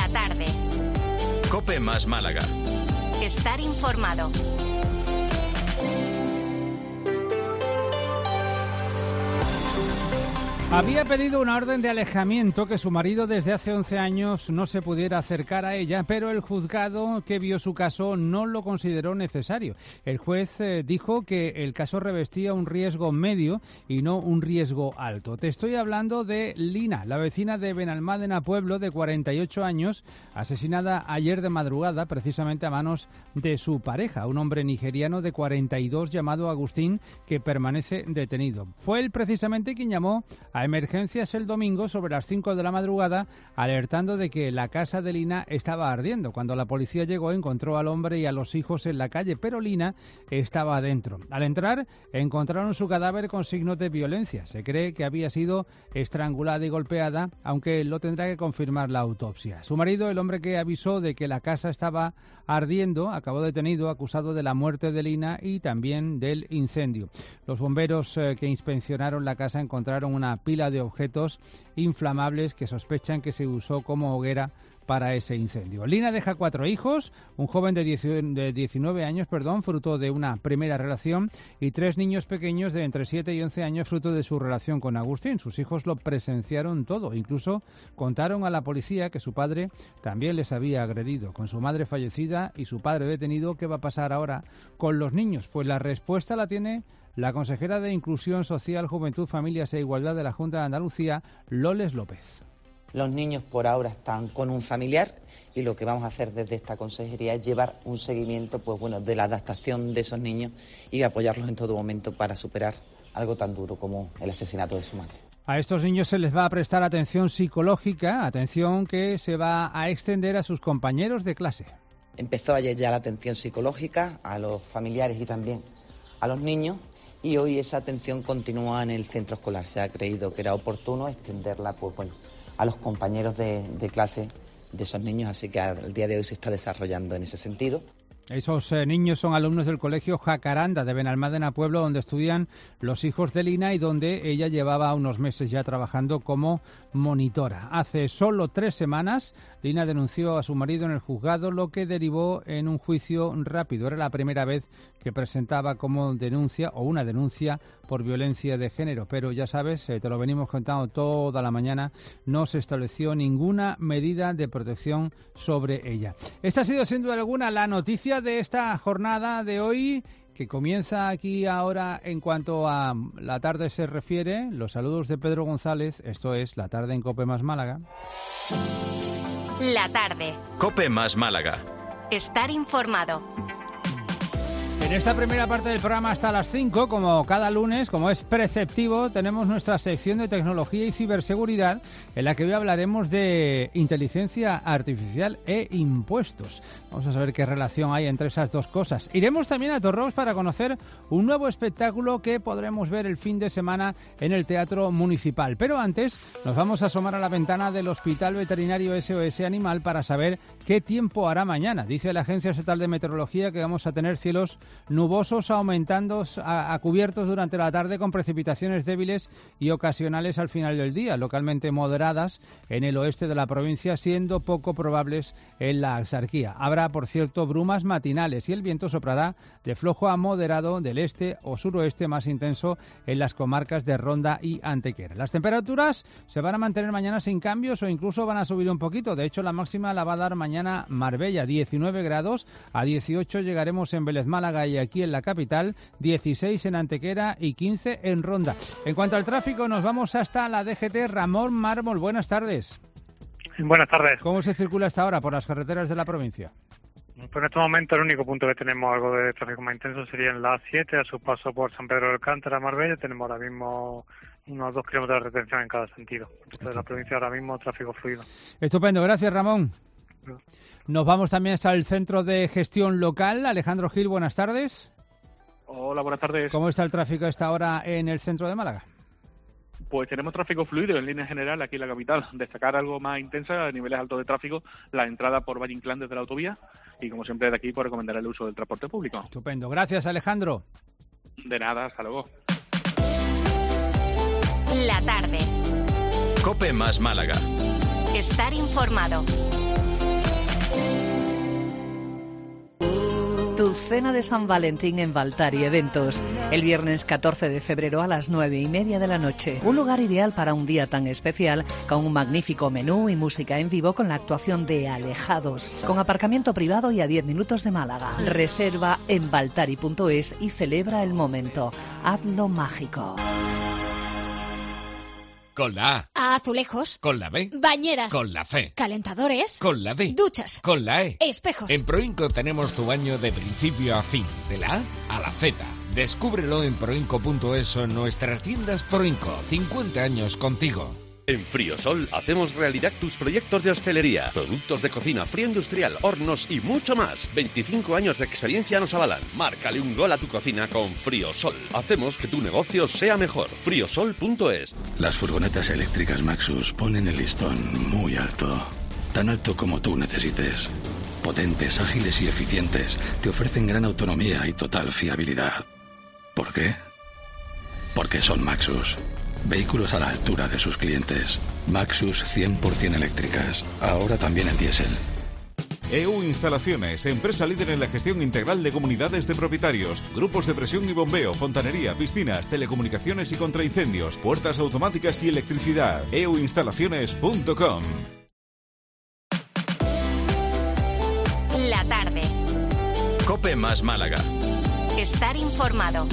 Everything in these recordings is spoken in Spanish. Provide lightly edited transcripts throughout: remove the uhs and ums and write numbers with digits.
La tarde. COPE más Málaga. Estar informado. Había pedido una orden de alejamiento que su marido desde hace 11 años no se pudiera acercar a ella, pero el juzgado que vio su caso no lo consideró necesario. El juez dijo que el caso revestía un riesgo medio y no un riesgo alto. Te estoy hablando de Lina, la vecina de Benalmádena Pueblo, de 48 años, asesinada ayer de madrugada precisamente a manos de su pareja, un hombre nigeriano de 42 llamado Agustín, que permanece detenido. Fue él precisamente quien llamó a emergencias el domingo sobre las 5 de la madrugada, alertando de que la casa de Lina estaba ardiendo. Cuando la policía llegó, encontró al hombre y a los hijos en la calle, pero Lina estaba adentro. Al entrar, encontraron su cadáver con signos de violencia. Se cree que había sido estrangulada y golpeada, aunque lo tendrá que confirmar la autopsia. Su marido, el hombre que avisó de que la casa estaba ardiendo, acabó detenido, acusado de la muerte de Lina y también del incendio. Los bomberos que inspeccionaron la casa encontraron una pila de objetos inflamables que sospechan que se usó como hoguera para ese incendio. Lina deja 4 hijos, un joven de 19 años, fruto de una primera relación, y 3 niños pequeños de entre 7 y 11 años, fruto de su relación con Agustín. Sus hijos lo presenciaron todo, incluso contaron a la policía que su padre también les había agredido. Con su madre fallecida y su padre detenido, ¿qué va a pasar ahora con los niños? Pues la respuesta la tiene la consejera de Inclusión Social, Juventud, Familias e Igualdad de la Junta de Andalucía, Loles López. Los niños por ahora están con un familiar y lo que vamos a hacer desde esta consejería es llevar un seguimiento de la adaptación de esos niños y apoyarlos en todo momento para superar algo tan duro como el asesinato de su madre. A estos niños se les va a prestar atención psicológica, atención que se va a extender a sus compañeros de clase. Empezó ayer ya la atención psicológica a los familiares y también a los niños. Y hoy esa atención continúa en el centro escolar. Se ha creído que era oportuno extenderla a los compañeros de clase de esos niños, así que al día de hoy se está desarrollando en ese sentido. Esos niños son alumnos del colegio Jacaranda de Benalmádena Pueblo, donde estudian los hijos de Lina y donde ella llevaba unos meses ya trabajando como monitora. Hace solo 3 semanas, Lina denunció a su marido en el juzgado, lo que derivó en un juicio rápido. Era la primera vez que presentaba como denuncia o una denuncia por violencia de género, pero ya sabes, te lo venimos contando toda la mañana, no se estableció ninguna medida de protección sobre ella. Esta ha sido sin duda alguna la noticia de esta jornada de hoy, que comienza aquí ahora. En cuanto a la tarde se refiere, los saludos de Pedro González. Esto es La Tarde en COPE más Málaga. La tarde. COPE más Málaga. Estar informado. En esta primera parte del programa hasta las 5, como cada lunes, como es preceptivo, tenemos nuestra sección de tecnología y ciberseguridad, en la que hoy hablaremos de inteligencia artificial e impuestos. Vamos a saber qué relación hay entre esas dos cosas. Iremos también a Torrox para conocer un nuevo espectáculo que podremos ver el fin de semana en el Teatro Municipal. Pero antes nos vamos a asomar a la ventana del Hospital Veterinario SOS Animal para saber qué tiempo hará mañana. Dice la Agencia Estatal de Meteorología que vamos a tener cielos nubosos aumentando a cubiertos durante la tarde, con precipitaciones débiles y ocasionales al final del día, localmente moderadas en el oeste de la provincia, siendo poco probables en la Axarquía. Habrá, por cierto, brumas matinales y el viento soplará de flojo a moderado del este o suroeste, más intenso en las comarcas de Ronda y Antequera. Las temperaturas se van a mantener mañana sin cambios o incluso van a subir un poquito. De hecho, la máxima la va a dar mañana Marbella, 19 grados, a 18 llegaremos en Vélez Málaga y aquí en la capital, 16 en Antequera y 15 en Ronda. En cuanto al tráfico, nos vamos hasta la DGT. Ramón Mármol, buenas tardes. Buenas tardes. ¿Cómo se circula hasta ahora por las carreteras de la provincia? Pues en este momento el único punto que tenemos algo de tráfico más intenso sería en la A7, a su paso por San Pedro del Alcántara, Marbella. Tenemos ahora mismo unos 2 kilómetros de retención en cada sentido. De la provincia ahora mismo tráfico fluido. Estupendo, gracias Ramón. Nos vamos también hasta el Centro de Gestión Local. Alejandro Gil, buenas tardes. Hola, buenas tardes. ¿Cómo está el tráfico a esta hora en el centro de Málaga? Pues tenemos tráfico fluido en línea general aquí en la capital. Destacar algo más intensa a niveles altos de tráfico, la entrada por Valle Inclán desde la autovía y, como siempre, de aquí por recomendar el uso del transporte público. Estupendo. Gracias, Alejandro. De nada, hasta luego. La tarde. COPE más Málaga. Estar informado. Tu cena de San Valentín en Baltari Eventos. El viernes 14 de febrero a las 9:30 de la noche. Un lugar ideal para un día tan especial, con un magnífico menú y música en vivo con la actuación de Alejados. Con aparcamiento privado y a 10 minutos de Málaga. Reserva en baltari.es y celebra el momento. Hazlo mágico. Con la A. Azulejos. Con la B. Bañeras. Con la C. Calentadores. Con la D. Duchas. Con la E. Espejos. En Proinco tenemos tu baño de principio a fin, de la A a la Z. Descúbrelo en proinco.es o en nuestras tiendas Proinco. 50 años contigo. En Friosol hacemos realidad tus proyectos de hostelería, productos de cocina, frío industrial, hornos y mucho más. 25 años de experiencia nos avalan. Márcale un gol a tu cocina con Friosol. Hacemos que tu negocio sea mejor. Friosol.es. Las furgonetas eléctricas Maxus ponen el listón muy alto. Tan alto como tú necesites. Potentes, ágiles y eficientes. Te ofrecen gran autonomía y total fiabilidad. ¿Por qué? Porque son Maxus. Vehículos a la altura de sus clientes. Maxus 100% eléctricas. Ahora también en diésel. EU Instalaciones, empresa líder en la gestión integral de comunidades de propietarios, grupos de presión y bombeo, fontanería, piscinas, telecomunicaciones y contraincendios, puertas automáticas y electricidad. euinstalaciones.com. La tarde. COPE más Málaga. Estar informado.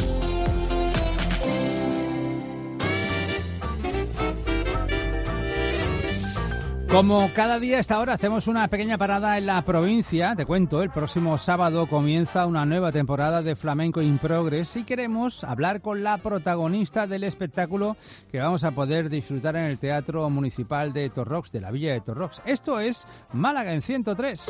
Como cada día a esta hora hacemos una pequeña parada en la provincia, te cuento, el próximo sábado comienza una nueva temporada de Flamenco in Progress y queremos hablar con la protagonista del espectáculo que vamos a poder disfrutar en el Teatro Municipal de Torrox, de la Villa de Torrox. Esto es Málaga en 103.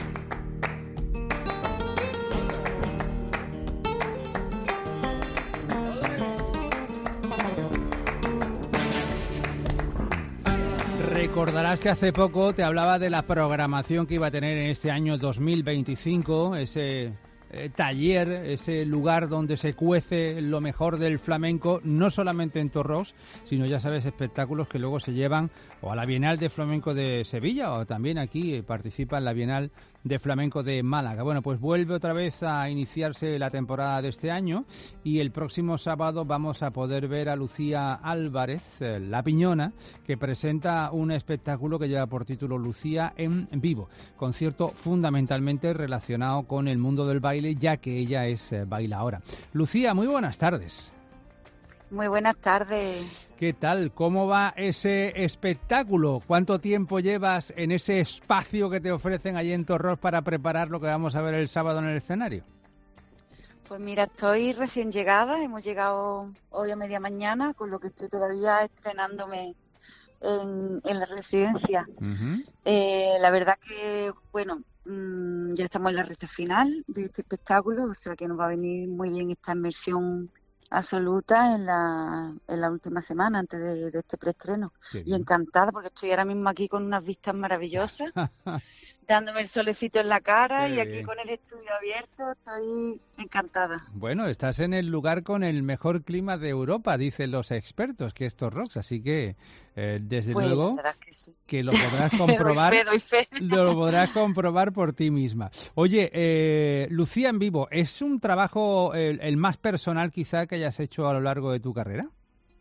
Recordarás que hace poco te hablaba de la programación que iba a tener en este año 2025, ese taller, ese lugar donde se cuece lo mejor del flamenco, no solamente en Torrox, sino ya sabes, espectáculos que luego se llevan o a la Bienal de Flamenco de Sevilla o también aquí participa en la Bienal de Flamenco de Málaga. Bueno, pues vuelve otra vez a iniciarse la temporada de este año y el próximo sábado vamos a poder ver a Lucía Álvarez, La Piñona, que presenta un espectáculo que lleva por título Lucía en vivo, concierto fundamentalmente relacionado con el mundo del baile, ya que ella es bailaora. Lucía, muy buenas tardes. Muy buenas tardes. ¿Qué tal? ¿Cómo va ese espectáculo? ¿Cuánto tiempo llevas en ese espacio que te ofrecen allí en Torrox para preparar lo que vamos a ver el sábado en el escenario? Pues mira, estoy recién llegada, hemos llegado hoy a media mañana, con lo que estoy todavía estrenándome en la residencia. Uh-huh. La verdad que, bueno, ya estamos en la recta final de este espectáculo, o sea que nos va a venir muy bien esta inmersión absoluta en la última semana antes de este preestreno. Y encantada porque estoy ahora mismo aquí con unas vistas maravillosas, dándome el solecito en la cara y aquí con el estudio abierto, estoy encantada. Bueno, estás en el lugar con el mejor clima de Europa, dicen los expertos, que es Torrox, así que desde pues, luego que, sí. que lo podrás comprobar. doy fe. Lo podrás comprobar por ti misma. Oye, Lucía en vivo, ¿es un trabajo el más personal quizá que hayas hecho a lo largo de tu carrera?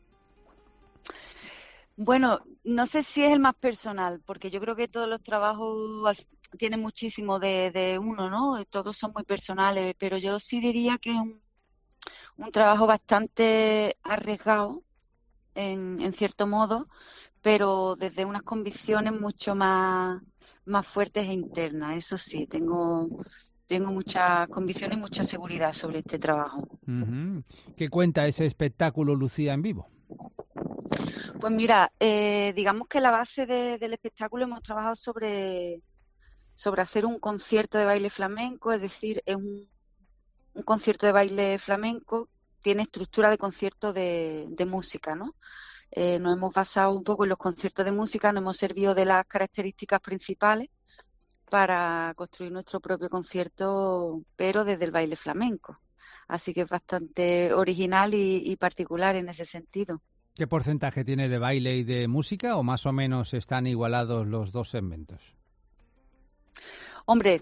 Bueno, no sé si es el más personal, porque yo creo que todos los trabajos tienen muchísimo de uno, ¿no? Todos son muy personales, pero yo sí diría que es un trabajo bastante arriesgado, en cierto modo, pero desde unas convicciones mucho más fuertes e internas. Eso sí, tengo muchas convicciones y mucha seguridad sobre este trabajo. Uh-huh. ¿Qué cuenta ese espectáculo Lucía en vivo? Pues mira, digamos que la base del espectáculo hemos trabajado sobre hacer un concierto de baile flamenco, es decir, es un concierto de baile flamenco, tiene estructura de concierto de música, ¿no? Nos hemos basado un poco en los conciertos de música, nos hemos servido de las características principales para construir nuestro propio concierto, pero desde el baile flamenco. Así que es bastante original y particular en ese sentido. ¿Qué porcentaje tiene de baile y de música o más o menos están igualados los dos segmentos? Hombre,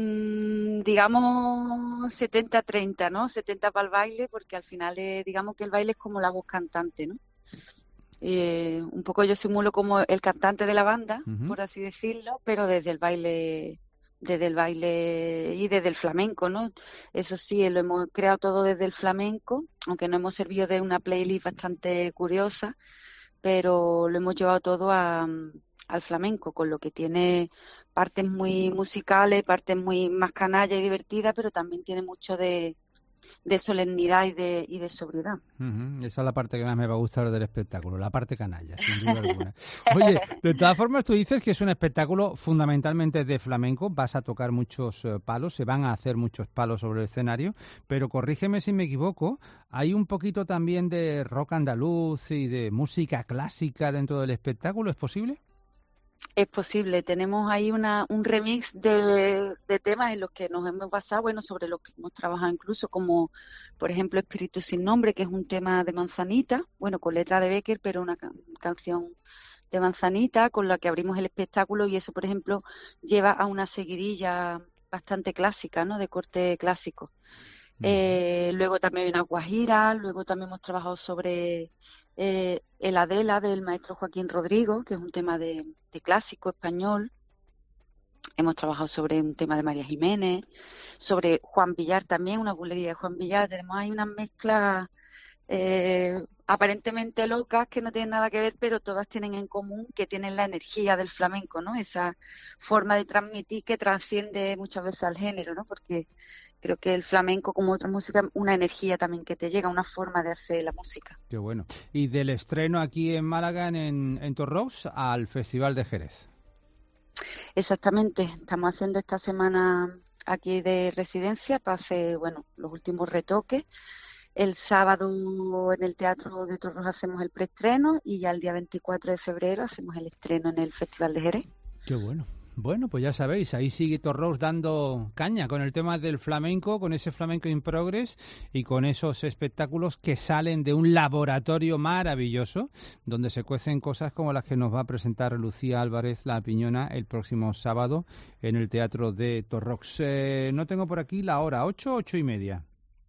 digamos 70-30, ¿no? 70 para el baile, porque al final digamos que el baile es como la voz cantante, ¿no? Un poco yo simulo como el cantante de la banda, por así decirlo, pero desde el baile y desde el flamenco, ¿no? Eso sí, lo hemos creado todo desde el flamenco, aunque nos hemos servido de una playlist bastante curiosa, pero lo hemos llevado todo al flamenco, con lo que tiene partes muy musicales, partes muy más canalla y divertidas, pero también tiene mucho de solemnidad y de sobriedad. Esa es la parte que más me va a gustar del espectáculo, la parte canalla, sin duda alguna. Oye, de todas formas tú dices que es un espectáculo fundamentalmente de flamenco, vas a tocar muchos palos, se van a hacer muchos palos sobre el escenario, pero corrígeme si me equivoco, hay un poquito también de rock andaluz y de música clásica dentro del espectáculo, ¿es posible? Es posible, tenemos ahí un remix de temas en los que nos hemos basado, bueno, sobre los que hemos trabajado incluso, como por ejemplo Espíritu sin nombre, que es un tema de Manzanita, bueno, con letra de Becker, pero una canción de Manzanita con la que abrimos el espectáculo, y eso, por ejemplo, lleva a una seguidilla bastante clásica, ¿no?, de corte clásico. Luego también hay una guajira, luego también hemos trabajado sobre el Adela del maestro Joaquín Rodrigo, que es un tema de clásico español. Hemos trabajado sobre un tema de María Jiménez, sobre Juan Villar también, una bulería de Juan Villar. Tenemos ahí unas mezclas aparentemente locas que no tienen nada que ver, pero todas tienen en común que tienen la energía del flamenco, ¿no? Esa forma de transmitir que trasciende muchas veces al género, ¿no? Porque creo que el flamenco, como otra música, una energía también que te llega, una forma de hacer la música. Qué bueno. Y del estreno aquí en Málaga, en Torrox, al Festival de Jerez. Exactamente. Estamos haciendo esta semana aquí de residencia para hacer, bueno, los últimos retoques. El sábado en el Teatro de Torrox hacemos el preestreno y ya el día 24 de febrero hacemos el estreno en el Festival de Jerez. Qué bueno. Bueno, pues ya sabéis, ahí sigue Torrox dando caña con el tema del flamenco, con ese flamenco in progress y con esos espectáculos que salen de un laboratorio maravilloso donde se cuecen cosas como las que nos va a presentar Lucía Álvarez La Piñona el próximo sábado en el Teatro de Torrox. No tengo por aquí la hora, 8:30.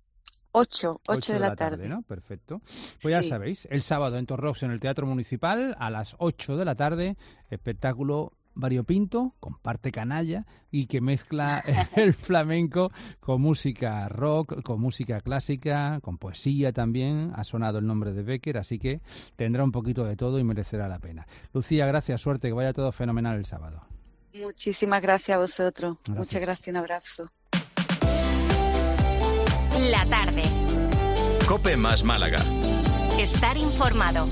8 de la tarde, ¿no? Perfecto. Pues ya sabéis, el sábado en Torrox en el Teatro Municipal a las 8 de la tarde, espectáculo variopinto, con parte canalla y que mezcla el flamenco con música rock, con música clásica, con poesía también. Ha sonado el nombre de Becker, así que tendrá un poquito de todo y merecerá la pena. Lucía, gracias, suerte, que vaya todo fenomenal el sábado. Muchísimas gracias a vosotros. Gracias. Muchas gracias, un abrazo. La tarde. COPE más Málaga. Estar informado.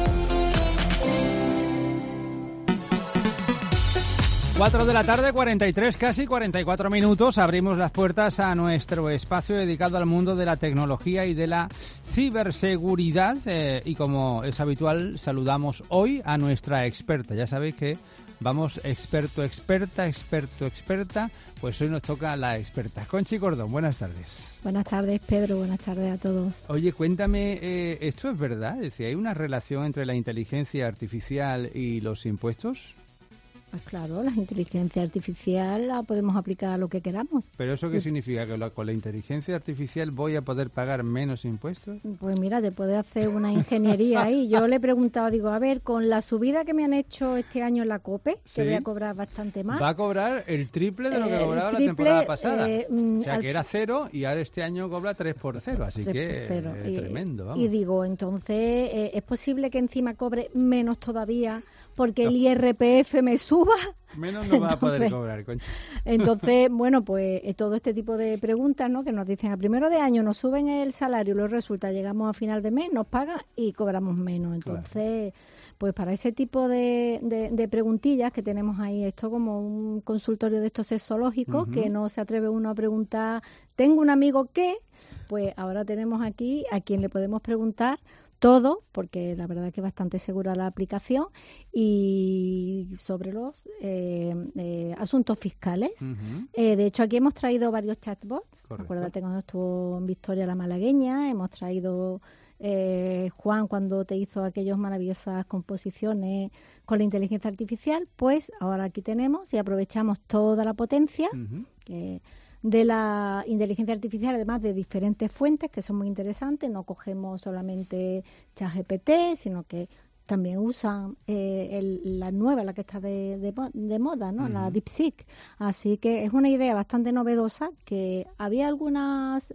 4 de la tarde, 43, casi 44 minutos. Abrimos las puertas a nuestro espacio dedicado al mundo de la tecnología y de la ciberseguridad. Y como es habitual, saludamos hoy a nuestra experta. Ya sabéis que vamos experta. Pues hoy nos toca la experta. Conchi Cordón, buenas tardes. Buenas tardes, Pedro. Buenas tardes a todos. Oye, cuéntame, ¿esto es verdad? Es decir, ¿hay una relación entre la inteligencia artificial y los impuestos? Pues claro, la inteligencia artificial la podemos aplicar a lo que queramos. ¿Pero eso qué significa? ¿Que con la inteligencia artificial voy a poder pagar menos impuestos? Pues mira, te puedes hacer una ingeniería ahí. Yo le he preguntado, digo, a ver, con la subida que me han hecho este año en la COPE, ¿sí?, que voy a cobrar bastante más. Va a cobrar el triple de lo que cobraba la temporada pasada. O sea, que era 0 y ahora este año cobra 3 por 0, así que tremendo. Vamos. Y digo, entonces, ¿es posible que encima cobre menos todavía porque el IRPF me suba? Menos no va a poder cobrar, Concha. Entonces, bueno, pues todo este tipo de preguntas, ¿no?, que nos dicen a primero de año nos suben el salario, luego resulta, llegamos a final de mes, nos pagan y cobramos menos. Entonces, pues para ese tipo de preguntillas que tenemos ahí, esto como un consultorio de estos sexológicos, que no se atreve uno a preguntar, tengo un amigo que, pues ahora tenemos aquí a quien le podemos preguntar todo, porque la verdad es que es bastante segura la aplicación, y sobre los asuntos fiscales. De hecho, aquí hemos traído varios chatbots. Correcto. Acuérdate cuando estuvo en Victoria la malagueña, hemos traído Juan cuando te hizo aquellas maravillosas composiciones con la inteligencia artificial, pues ahora aquí tenemos y aprovechamos toda la potencia de la inteligencia artificial, además de diferentes fuentes que son muy interesantes. No cogemos solamente ChatGPT, sino que también usan la nueva, la que está de moda, ¿no? La DeepSeek. Así que es una idea bastante novedosa, que había algunas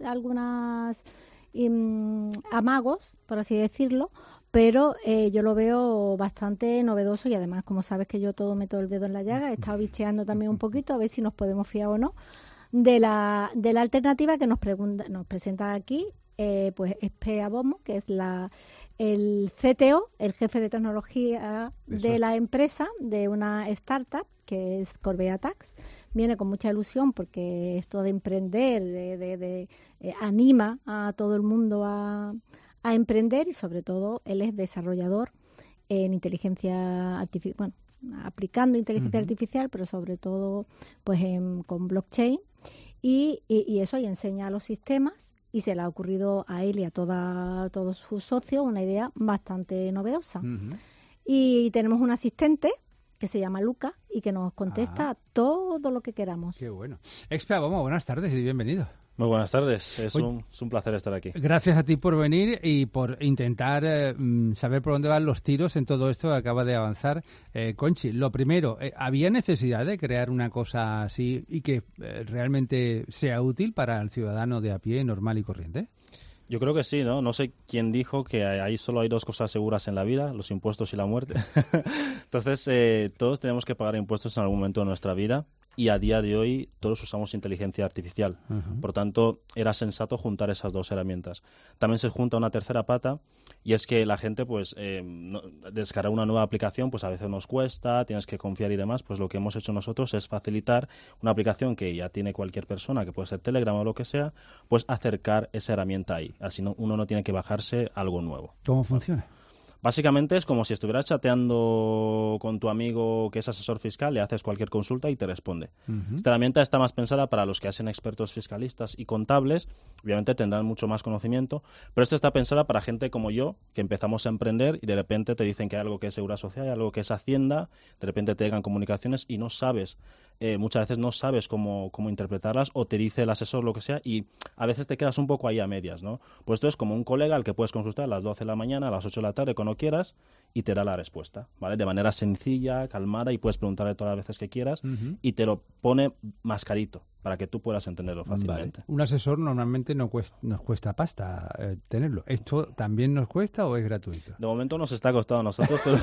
amagos, por así decirlo, pero yo lo veo bastante novedoso y además, como sabes que yo todo meto el dedo en la llaga, he estado bicheando también un poquito a ver si nos podemos fiar o no de la alternativa que nos presenta aquí pues Espea Bomo, que es el CTO, el jefe de tecnología de la empresa, de una startup que es Corbea Tax. Viene con mucha ilusión porque esto de emprender anima a todo el mundo a emprender, y sobre todo él es desarrollador en inteligencia artificial, bueno, aplicando inteligencia artificial, pero sobre todo pues con blockchain y eso, y enseña a los sistemas. Y se le ha ocurrido a él y a todos sus socios una idea bastante novedosa. Y tenemos un asistente que se llama Luca y que nos contesta todo lo que queramos. Qué bueno. Expea, vamos, buenas tardes y bienvenido. Muy buenas tardes, es un placer estar aquí. Gracias a ti por venir y por intentar saber por dónde van los tiros en todo esto que acaba de avanzar. Conchi, lo primero, ¿había necesidad de crear una cosa así y que realmente sea útil para el ciudadano de a pie, normal y corriente? Yo creo que sí, ¿no? No sé quién dijo que ahí solo hay dos cosas seguras en la vida, los impuestos y la muerte. Entonces, todos tenemos que pagar impuestos en algún momento de nuestra vida. Y a día de hoy todos usamos inteligencia artificial. Por tanto, era sensato juntar esas dos herramientas. También se junta una tercera pata, y es que la gente, pues, descargar una nueva aplicación, pues a veces nos cuesta, tienes que confiar y demás. Pues lo que hemos hecho nosotros es facilitar una aplicación que ya tiene cualquier persona, que puede ser Telegram o lo que sea, pues acercar esa herramienta ahí. Así uno no tiene que bajarse algo nuevo. ¿Cómo funciona? Básicamente es como si estuvieras chateando con tu amigo que es asesor fiscal, le haces cualquier consulta y te responde. Esta herramienta está más pensada para los que hacen expertos fiscalistas y contables, obviamente tendrán mucho más conocimiento, pero esta está pensada para gente como yo, que empezamos a emprender y de repente te dicen que hay algo que es Seguridad Social, hay algo que es Hacienda, de repente te llegan comunicaciones y no sabes, muchas veces no sabes cómo interpretarlas, o te dice el asesor lo que sea y a veces te quedas un poco ahí a medias, ¿no? Pues esto es como un colega al que puedes consultar a las 12 de la mañana, a las 8 de la tarde, cuando quieras, y te da la respuesta, ¿vale? De manera sencilla, calmada, y puedes preguntarle todas las veces que quieras y te lo pone mascarito para que tú puedas entenderlo fácilmente. Vale. Un asesor normalmente nos cuesta pasta tenerlo. ¿Esto también nos cuesta o es gratuito? De momento nos está costando a nosotros, pero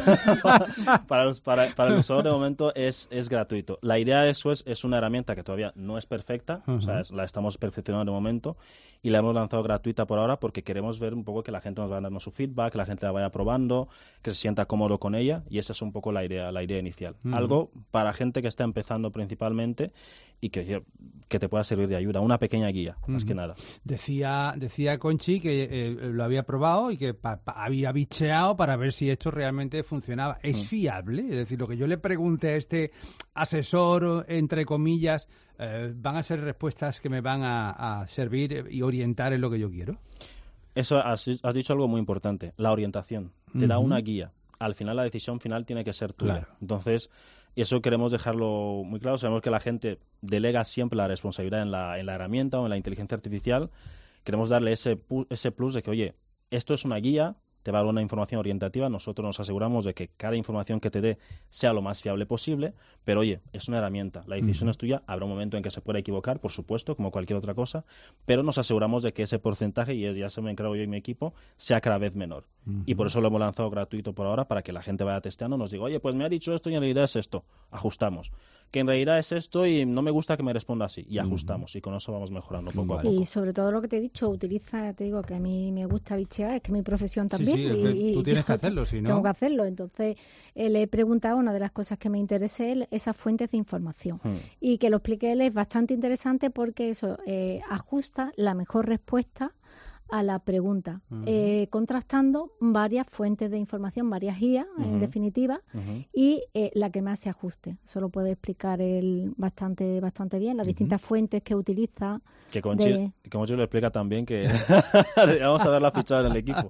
para el usuario de momento es gratuito. La idea de eso es una herramienta que todavía no es perfecta, o sea, la estamos perfeccionando de momento y la hemos lanzado gratuita por ahora porque queremos ver un poco que la gente nos vaya dando su feedback, que la gente la vaya probando, que se sienta cómodo con ella, y esa es un poco la idea inicial. Algo para gente que está empezando principalmente y que te pueda servir de ayuda, una pequeña guía, más que nada. Decía Conchi que lo había probado y que había bicheado para ver si esto realmente funcionaba. ¿Es fiable? Es decir, lo que yo le pregunte a este asesor, entre comillas, ¿van a ser respuestas que me van a servir y orientar en lo que yo quiero? Eso has dicho algo muy importante, la orientación. Te da una guía. Al final la decisión final tiene que ser tuya. Claro. Entonces, eso queremos dejarlo muy claro. Sabemos que la gente delega siempre la responsabilidad en la herramienta o en la inteligencia artificial. Queremos darle ese plus de que, oye, esto es una guía, te va a dar una información orientativa, nosotros nos aseguramos de que cada información que te dé sea lo más fiable posible, pero oye, es una herramienta, la decisión es tuya, habrá un momento en que se pueda equivocar, por supuesto, como cualquier otra cosa, pero nos aseguramos de que ese porcentaje, y ya se me encargo yo y mi equipo, sea cada vez menor. Y por eso lo hemos lanzado gratuito por ahora, para que la gente vaya testeando, nos diga, oye, pues me ha dicho esto y en realidad es esto, ajustamos. Que en realidad es esto y no me gusta que me responda así, y ajustamos, y con eso vamos mejorando poco a poco. Y sobre todo lo que te he dicho, utiliza, te digo que a mí me gusta bichear, es que mi profesión también. Sí, tú tienes que hacerlo, si no... Tengo que hacerlo, entonces le he preguntado, una de las cosas que me interesa es esas fuentes de información. Y que lo explique él es bastante interesante porque eso ajusta la mejor respuesta a la pregunta, contrastando varias fuentes de información, varias guías, en definitiva, y la que más se ajuste. Eso lo puede explicar él bastante bien, las distintas fuentes que utiliza. Que Conchi lo explica también, que vamos a verla fichada en el equipo.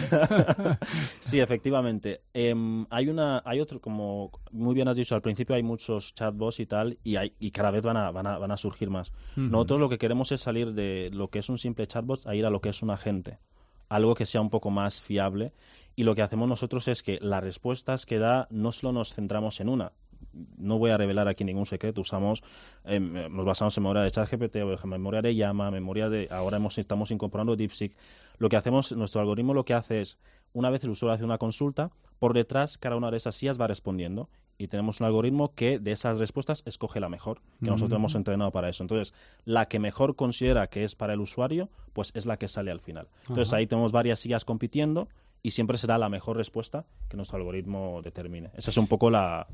Sí, efectivamente. Hay otro, como muy bien has dicho al principio, hay muchos chatbots y tal, y cada vez van a surgir más. Nosotros lo que queremos es salir de lo que es un simple chatbot a ir a lo que es un agente, algo que sea un poco más fiable, y lo que hacemos nosotros es que las respuestas que da no solo nos centramos en una. No voy a revelar aquí ningún secreto, nos basamos en memoria de ChatGPT, memoria de Llama, ahora estamos incorporando DeepSeek. Lo que hacemos, nuestro algoritmo lo que hace es, una vez el usuario hace una consulta, por detrás cada una de esas sillas va respondiendo, y tenemos un algoritmo que de esas respuestas escoge la mejor, que nosotros hemos entrenado para eso. Entonces, la que mejor considera que es para el usuario, pues es la que sale al final. Entonces, ahí tenemos varias sillas compitiendo, y siempre será la mejor respuesta que nuestro algoritmo determine. Ese es un poco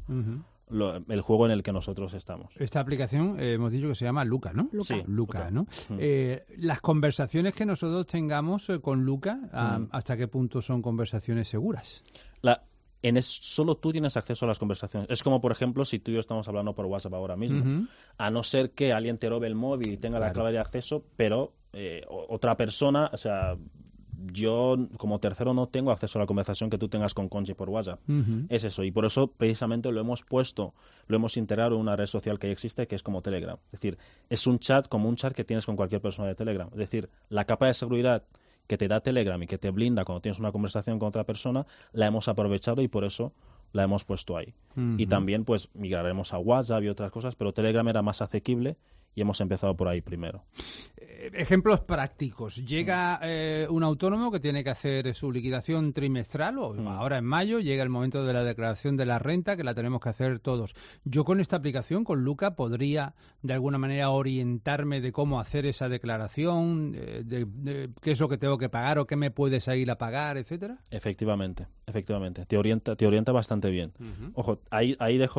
el juego en el que nosotros estamos. Esta aplicación hemos dicho que se llama Luca, ¿no? Sí, Luca, ¿no? Las conversaciones que nosotros tengamos con Luca, ¿hasta qué punto son conversaciones seguras? Solo tú tienes acceso a las conversaciones. Es como, por ejemplo, si tú y yo estamos hablando por WhatsApp ahora mismo. A no ser que alguien te robe el móvil y tenga la clave de acceso, pero otra persona, o sea, yo como tercero no tengo acceso a la conversación que tú tengas con Conchi por WhatsApp. Es eso, y por eso precisamente lo hemos integrado en una red social que ya existe, que es como Telegram. Es decir, es un chat como un chat que tienes con cualquier persona de Telegram. Es decir, la capa de seguridad que te da Telegram y que te blinda cuando tienes una conversación con otra persona, la hemos aprovechado y por eso la hemos puesto ahí. Y también pues migraremos a WhatsApp y otras cosas, pero Telegram era más asequible y hemos empezado por ahí primero. Ejemplos prácticos. Llega un autónomo que tiene que hacer su liquidación trimestral, o ahora en mayo llega el momento de la declaración de la renta, que la tenemos que hacer todos. Yo con esta aplicación, con Luca, podría de alguna manera orientarme de cómo hacer esa declaración, de qué es lo que tengo que pagar o qué me puede salir a pagar, etcétera. Efectivamente. Te orienta bastante bien. Ojo, ahí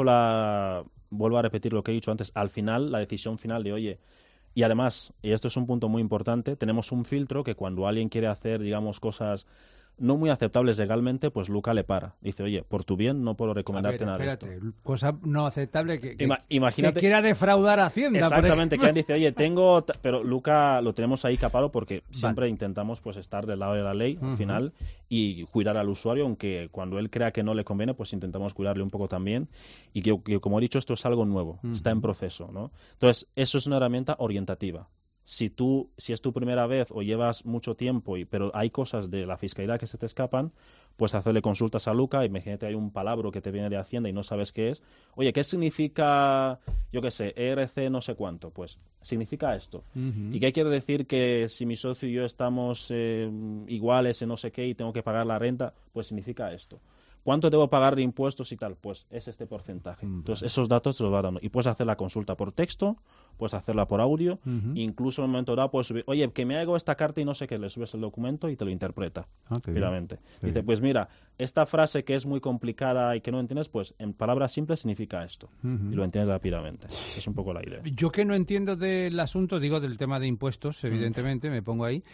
vuelvo a repetir lo que he dicho antes. Al final, la decisión final de, oye, y además, y esto es un punto muy importante, tenemos un filtro que cuando alguien quiere hacer, digamos, cosas no muy aceptables legalmente, pues Luca le para. Dice, oye, por tu bien no puedo recomendarte nada de esto. Cosa no aceptable imagínate, que quiera defraudar a Hacienda. Exactamente, que alguien dice, oye, pero Luca lo tenemos ahí capado porque siempre intentamos pues estar del lado de la ley al final y cuidar al usuario, aunque cuando él crea que no le conviene, pues intentamos cuidarle un poco también. Y que como he dicho, esto es algo nuevo, está en proceso, ¿no? Entonces, eso es una herramienta orientativa. Si es tu primera vez o llevas mucho tiempo, pero hay cosas de la fiscalidad que se te escapan, pues hacerle consultas a Luca. Imagínate, hay un palabra que te viene de Hacienda y no sabes qué es. Oye, ¿qué significa, yo qué sé, ERC no sé cuánto? Pues significa esto. ¿Y qué quiere decir que si mi socio y yo estamos iguales en no sé qué y tengo que pagar la renta? Pues significa esto. ¿Cuánto debo pagar de impuestos y tal? Pues es este porcentaje. Entonces, esos datos te los va dando. Y puedes hacer la consulta por texto, puedes hacerla por audio, incluso en un momento dado puedes subir, oye, que me hago esta carta y no sé qué, le subes el documento y te lo interpreta. Finalmente. Dice, pues mira, esta frase que es muy complicada y que no entiendes, pues en palabras simples significa esto. Y lo entiendes rápidamente. Es un poco la idea. Yo que no entiendo del asunto, digo del tema de impuestos, evidentemente, me pongo ahí,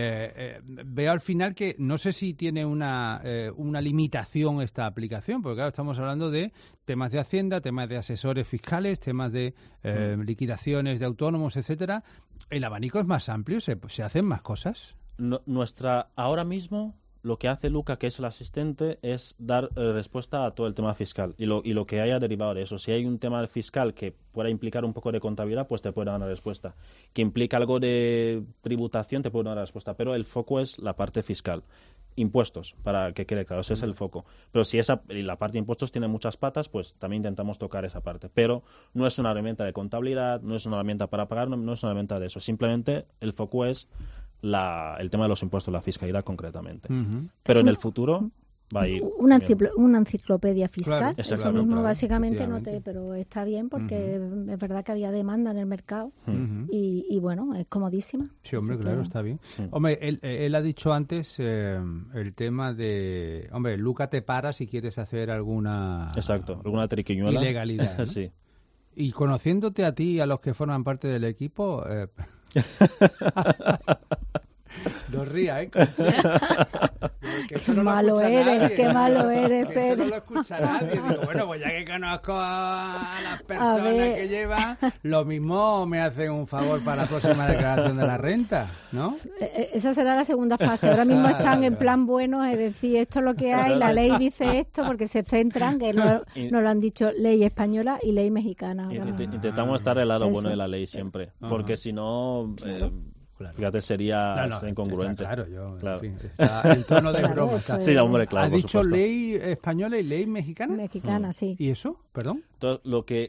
veo al final que no sé si tiene una limitación esta aplicación, porque claro, estamos hablando de temas de Hacienda, temas de asesores fiscales, temas de liquidaciones de autónomos, etcétera. El abanico es más amplio, se hacen más cosas. Ahora mismo lo que hace Luca, que es el asistente, es dar respuesta a todo el tema fiscal y lo que haya derivado de eso. Si hay un tema fiscal que pueda implicar un poco de contabilidad, pues te puede dar una respuesta. Que implica algo de tributación, te puede dar una respuesta. Pero el foco es la parte fiscal. Impuestos, para que quede claro, ese es el foco. Pero si la parte de impuestos tiene muchas patas, pues también intentamos tocar esa parte. Pero no es una herramienta de contabilidad, no es una herramienta para pagar, no es una herramienta de eso. Simplemente el foco es el tema de los impuestos, la fiscalidad concretamente. Pero en el futuro va a ir una enciclopedia fiscal. Claro, eso mismo básicamente noté, pero está bien porque es verdad que había demanda en el mercado y bueno, es comodísima. Sí, hombre, claro, está bien. Hombre, él ha dicho antes el tema de, hombre, Luca te para si quieres hacer alguna triquiñuela, ilegalidad, ¿no? Sí. Y conociéndote a ti y a los que forman parte del equipo, No rías, ¿eh? Qué malo eres, Pedro. Esto no lo escucha nadie. Digo, bueno, pues ya que conozco a las personas que llevan, lo mismo me hacen un favor para la próxima declaración de la renta, ¿no? Esa será la segunda fase. Ahora mismo están en plan bueno, es decir, esto es lo que hay, la ley dice esto, porque se centran, que no lo han dicho, ley española y ley mexicana. Intentamos estar del lado bueno de la ley siempre, porque si no... Claro. Fíjate, sería incongruente. Claro, en fin, está en tono de broma. Sí, hombre, claro. ¿Has dicho ley española y ley mexicana? Mexicana, sí. ¿Y eso? Perdón. Entonces,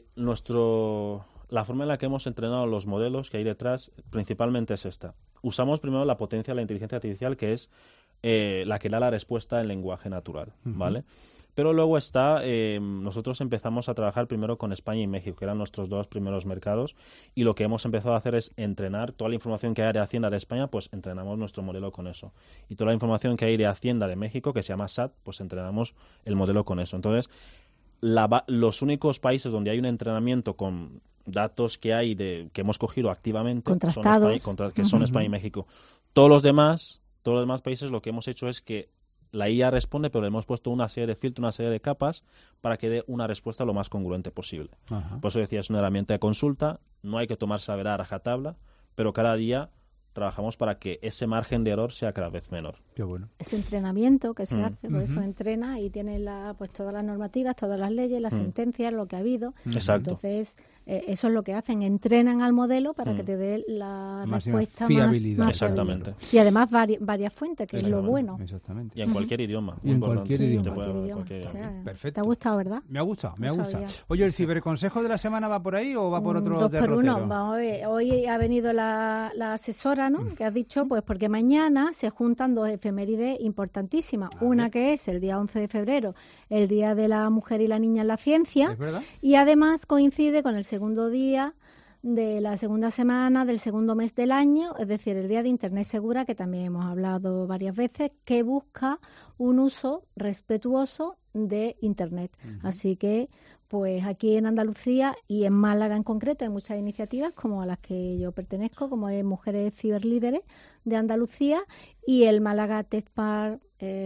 la forma en la que hemos entrenado los modelos que hay detrás principalmente es esta. Usamos primero la potencia de la inteligencia artificial, que es la que da la respuesta en lenguaje natural, ¿vale? Pero luego nosotros empezamos a trabajar primero con España y México, que eran nuestros dos primeros mercados, y lo que hemos empezado a hacer es entrenar toda la información que hay de Hacienda de España, pues entrenamos nuestro modelo con eso. Y toda la información que hay de Hacienda de México, que se llama SAT, pues entrenamos el modelo con eso. Entonces, los únicos países donde hay un entrenamiento con datos que hay que hemos cogido activamente son España y México. Todos los demás países lo que hemos hecho es que la IA responde, pero le hemos puesto una serie de filtros, una serie de capas para que dé una respuesta lo más congruente posible. Por eso decía, es una herramienta de consulta, no hay que tomarse la a rajatabla, pero cada día trabajamos para que ese margen de error sea cada vez menor. Qué bueno. Ese entrenamiento que se hace, por eso entrena y tiene pues todas las normativas, todas las leyes, las sentencias, lo que ha habido. Exacto. Entonces, eso es lo que hacen, entrenan al modelo para que te dé la respuesta fiabilidad. más Exactamente. Y además varias fuentes, que es lo bueno. Exactamente. Y en cualquier idioma. Y en cualquier idioma. Perfecto. ¿Te ha gustado, verdad? Me ha gustado. Oye, ¿el ciberconsejo de la semana va por ahí o va por otro 2 por 1. derrotero? Vamos a ver. Hoy ha venido la asesora, ¿no? Que ha dicho, pues porque mañana se juntan 2 efemérides importantísimas. Una que es el día 11 de febrero, el Día de la Mujer y la Niña en la Ciencia. ¿Es verdad? Y además coincide con el segundo día de la segunda semana del segundo mes del año, es decir, el Día de Internet Segura, que también hemos hablado varias veces, que busca un uso respetuoso de Internet. Así que, pues aquí en Andalucía y en Málaga en concreto hay muchas iniciativas como a las que yo pertenezco, como es Mujeres Ciberlíderes de Andalucía y el Málaga Tech Park,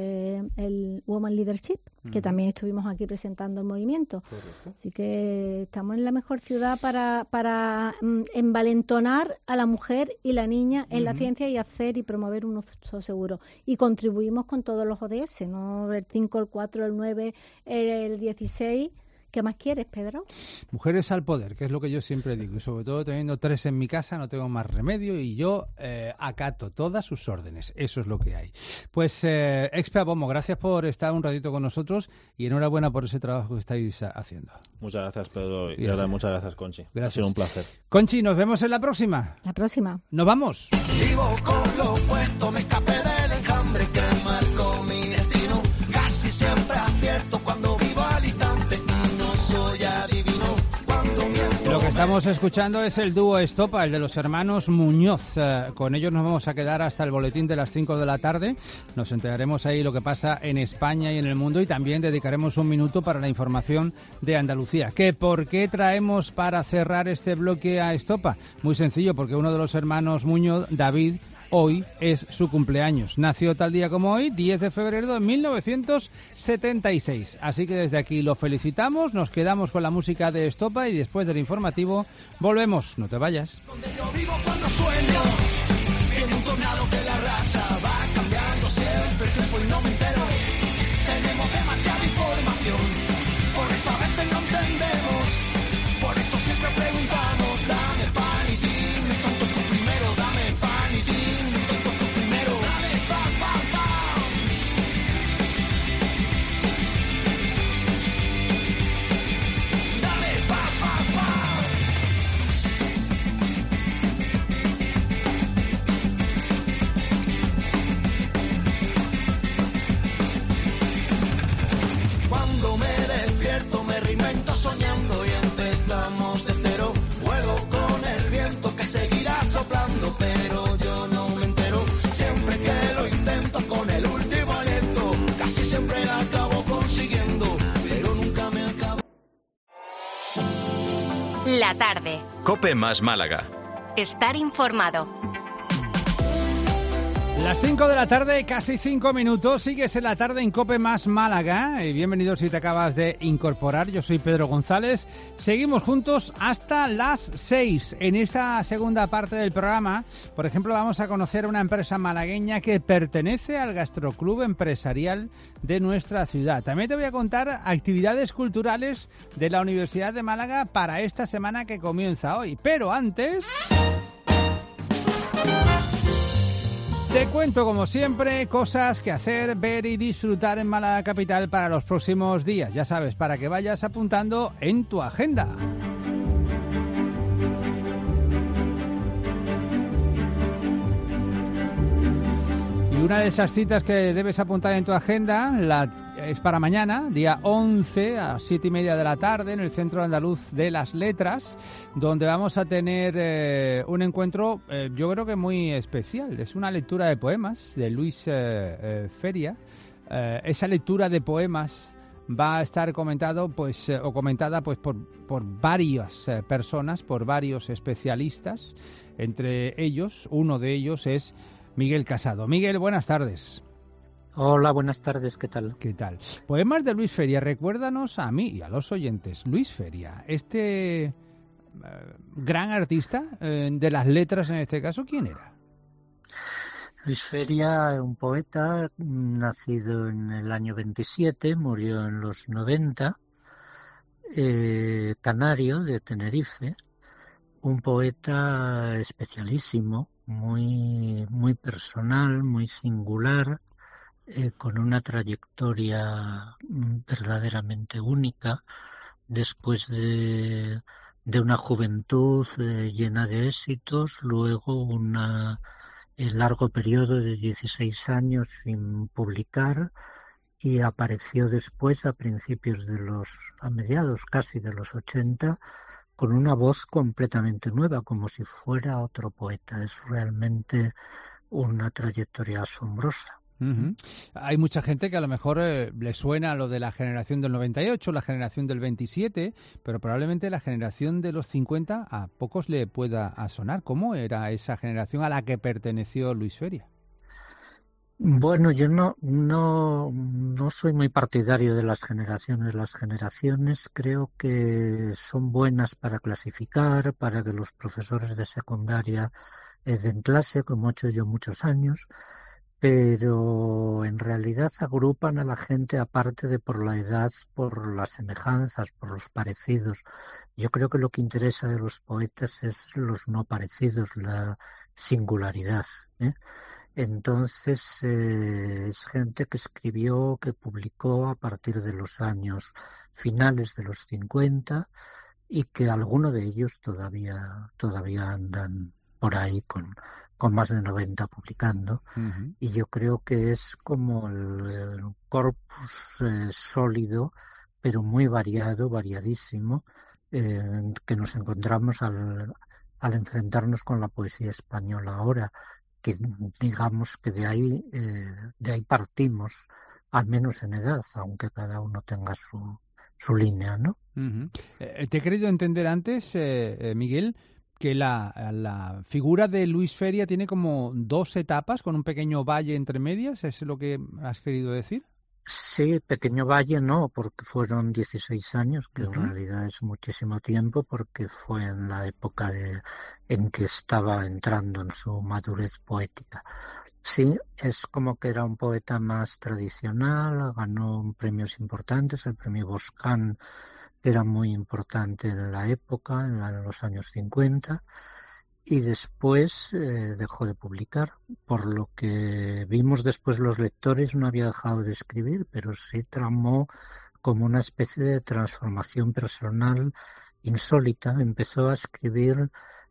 el Woman Leadership, que también estuvimos aquí presentando el movimiento. Correcto. Así que estamos en la mejor ciudad para envalentonar a la mujer y la niña en la ciencia y hacer y promover un uso seguro. Y contribuimos con todos los ODS, ¿no? El 5, el 4, el 9, el 16... ¿Qué más quieres, Pedro? Mujeres al poder, que es lo que yo siempre digo. Y sobre todo teniendo 3 en mi casa, no tengo más remedio y yo acato todas sus órdenes. Eso es lo que hay. Pues, Expe Abomo, gracias por estar un ratito con nosotros y enhorabuena por ese trabajo que estáis haciendo. Muchas gracias, Pedro. Y ahora muchas gracias, Conchi. Gracias. Ha sido un placer. Conchi, nos vemos en la próxima. La próxima. ¡Nos vamos! Vivo con lo opuesto, me escapé del enjambre que marcó mi destino. Casi siempre acierto cuando vivo al instante. Lo que estamos escuchando es el dúo Estopa, el de los hermanos Muñoz. Con ellos nos vamos a quedar hasta el boletín de las 5 de la tarde. Nos enteraremos ahí lo que pasa en España y en el mundo y también dedicaremos un minuto para la información de Andalucía. ¿Por qué traemos para cerrar este bloque a Estopa? Muy sencillo, porque uno de los hermanos Muñoz, David, hoy es su cumpleaños. Nació tal día como hoy, 10 de febrero de 1976. Así que desde aquí lo felicitamos, nos quedamos con la música de Estopa y después del informativo volvemos. No te vayas. Donde yo vivo cuando sueño, viene un tornado que la raza va cambiando siempre el tiempo y no me entero. Tenemos demasiada información, por eso a veces no entendemos. Por eso siempre preguntamos, dame pan y dime tonto tú primero, dame pan y dime. Cuando me despierto me reinvento soñando y empezamos de cero. Juego con el viento que seguirá soplando, pero yo no me entero. Siempre que lo intento con el último aliento, casi siempre la acabo consiguiendo, pero nunca me acabo. La tarde. COPE más Málaga. Estar informado. Las 5 de la tarde, casi 5 minutos, sigues en la tarde en COPE más Málaga. Bienvenido si te acabas de incorporar, yo soy Pedro González. Seguimos juntos hasta las 6. En esta segunda parte del programa, por ejemplo, vamos a conocer una empresa malagueña que pertenece al Gastroclub Empresarial de nuestra ciudad. También te voy a contar actividades culturales de la Universidad de Málaga para esta semana que comienza hoy. Pero antes... te cuento, como siempre, cosas que hacer, ver y disfrutar en Málaga Capital para los próximos días. Ya sabes, para que vayas apuntando en tu agenda. Y una de esas citas que debes apuntar en tu agenda es para mañana, día 11, a 7:30 de la tarde, en el Centro Andaluz de las Letras, donde vamos a tener un encuentro, yo creo que muy especial. Es una lectura de poemas de Luis Feria. Esa lectura de poemas va a estar comentada por varias personas, por varios especialistas. Entre ellos, uno de ellos es Miguel Casado. Miguel, buenas tardes. Hola, buenas tardes, ¿qué tal? ¿Qué tal? Poemas de Luis Feria, recuérdanos a mí y a los oyentes. Luis Feria, este gran artista de las letras en este caso, ¿quién era? Luis Feria, un poeta nacido en el año 27, murió en los 90, canario de Tenerife, un poeta especialísimo, muy personal, muy singular, con una trayectoria verdaderamente única, después de una juventud llena de éxitos, luego un largo periodo de 16 años sin publicar, y apareció después a mediados casi de los 80, con una voz completamente nueva, como si fuera otro poeta. Es realmente una trayectoria asombrosa. Uh-huh. Hay mucha gente que a lo mejor le suena lo de la generación del 98, la generación del 27, pero probablemente la generación de los 50 a pocos le pueda sonar. ¿Cómo era esa generación a la que perteneció Luis Feria? Bueno, yo no soy muy partidario de las generaciones. Las generaciones creo que son buenas para clasificar, para que los profesores de secundaria den clase, como he hecho yo muchos años, pero en realidad agrupan a la gente aparte de por la edad, por las semejanzas, por los parecidos. Yo creo que lo que interesa de los poetas es los no parecidos, la singularidad, ¿eh? Entonces es gente que escribió, que publicó a partir de los años finales de los 50, y que algunos de ellos todavía andan por ahí con más de 90 publicando. Uh-huh. Y yo creo que es como el corpus sólido, pero muy variadísimo, que nos encontramos al enfrentarnos con la poesía española ahora, que digamos que de ahí partimos, al menos en edad, aunque cada uno tenga su línea, ¿no? Uh-huh. Te he querido entender antes, Miguel, que la figura de Luis Feria tiene como dos etapas con un pequeño valle entre medias. ¿Es lo que has querido decir? Sí, pequeño valle no, porque fueron 16 años, que en realidad es muchísimo tiempo, porque fue en la época en que estaba entrando en su madurez poética. Sí, es como que era un poeta más tradicional, ganó premios importantes, el premio Boscán era muy importante en la época, en los años 50, y después dejó de publicar. Por lo que vimos después los lectores, no había dejado de escribir, pero sí tramó como una especie de transformación personal insólita. Empezó a escribir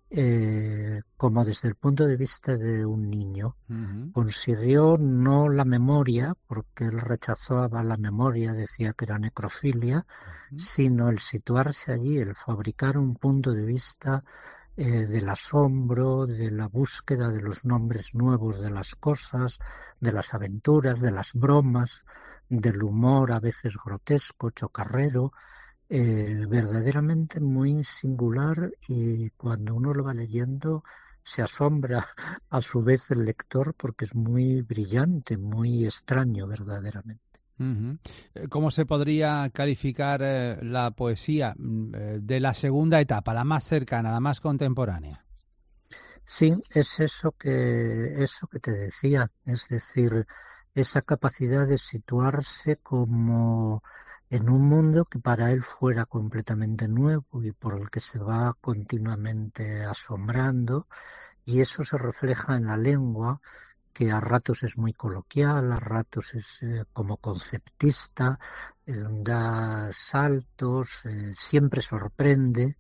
como desde el punto de vista de un niño. Uh-huh. Consiguió no la memoria, porque él rechazaba la memoria, decía que era necrofilia, uh-huh, sino el situarse allí, el fabricar un punto de vista del asombro, de la búsqueda de los nombres nuevos de las cosas, de las aventuras, de las bromas, del humor a veces grotesco, chocarrero, verdaderamente muy singular, y cuando uno lo va leyendo se asombra a su vez el lector porque es muy brillante, muy extraño verdaderamente. ¿Cómo se podría calificar la poesía de la segunda etapa, la más cercana, la más contemporánea? Sí, es eso que te decía, es decir, esa capacidad de situarse como en un mundo que para él fuera completamente nuevo y por el que se va continuamente asombrando, y eso se refleja en la lengua, que a ratos es muy coloquial, a ratos es como conceptista, da saltos, siempre sorprende.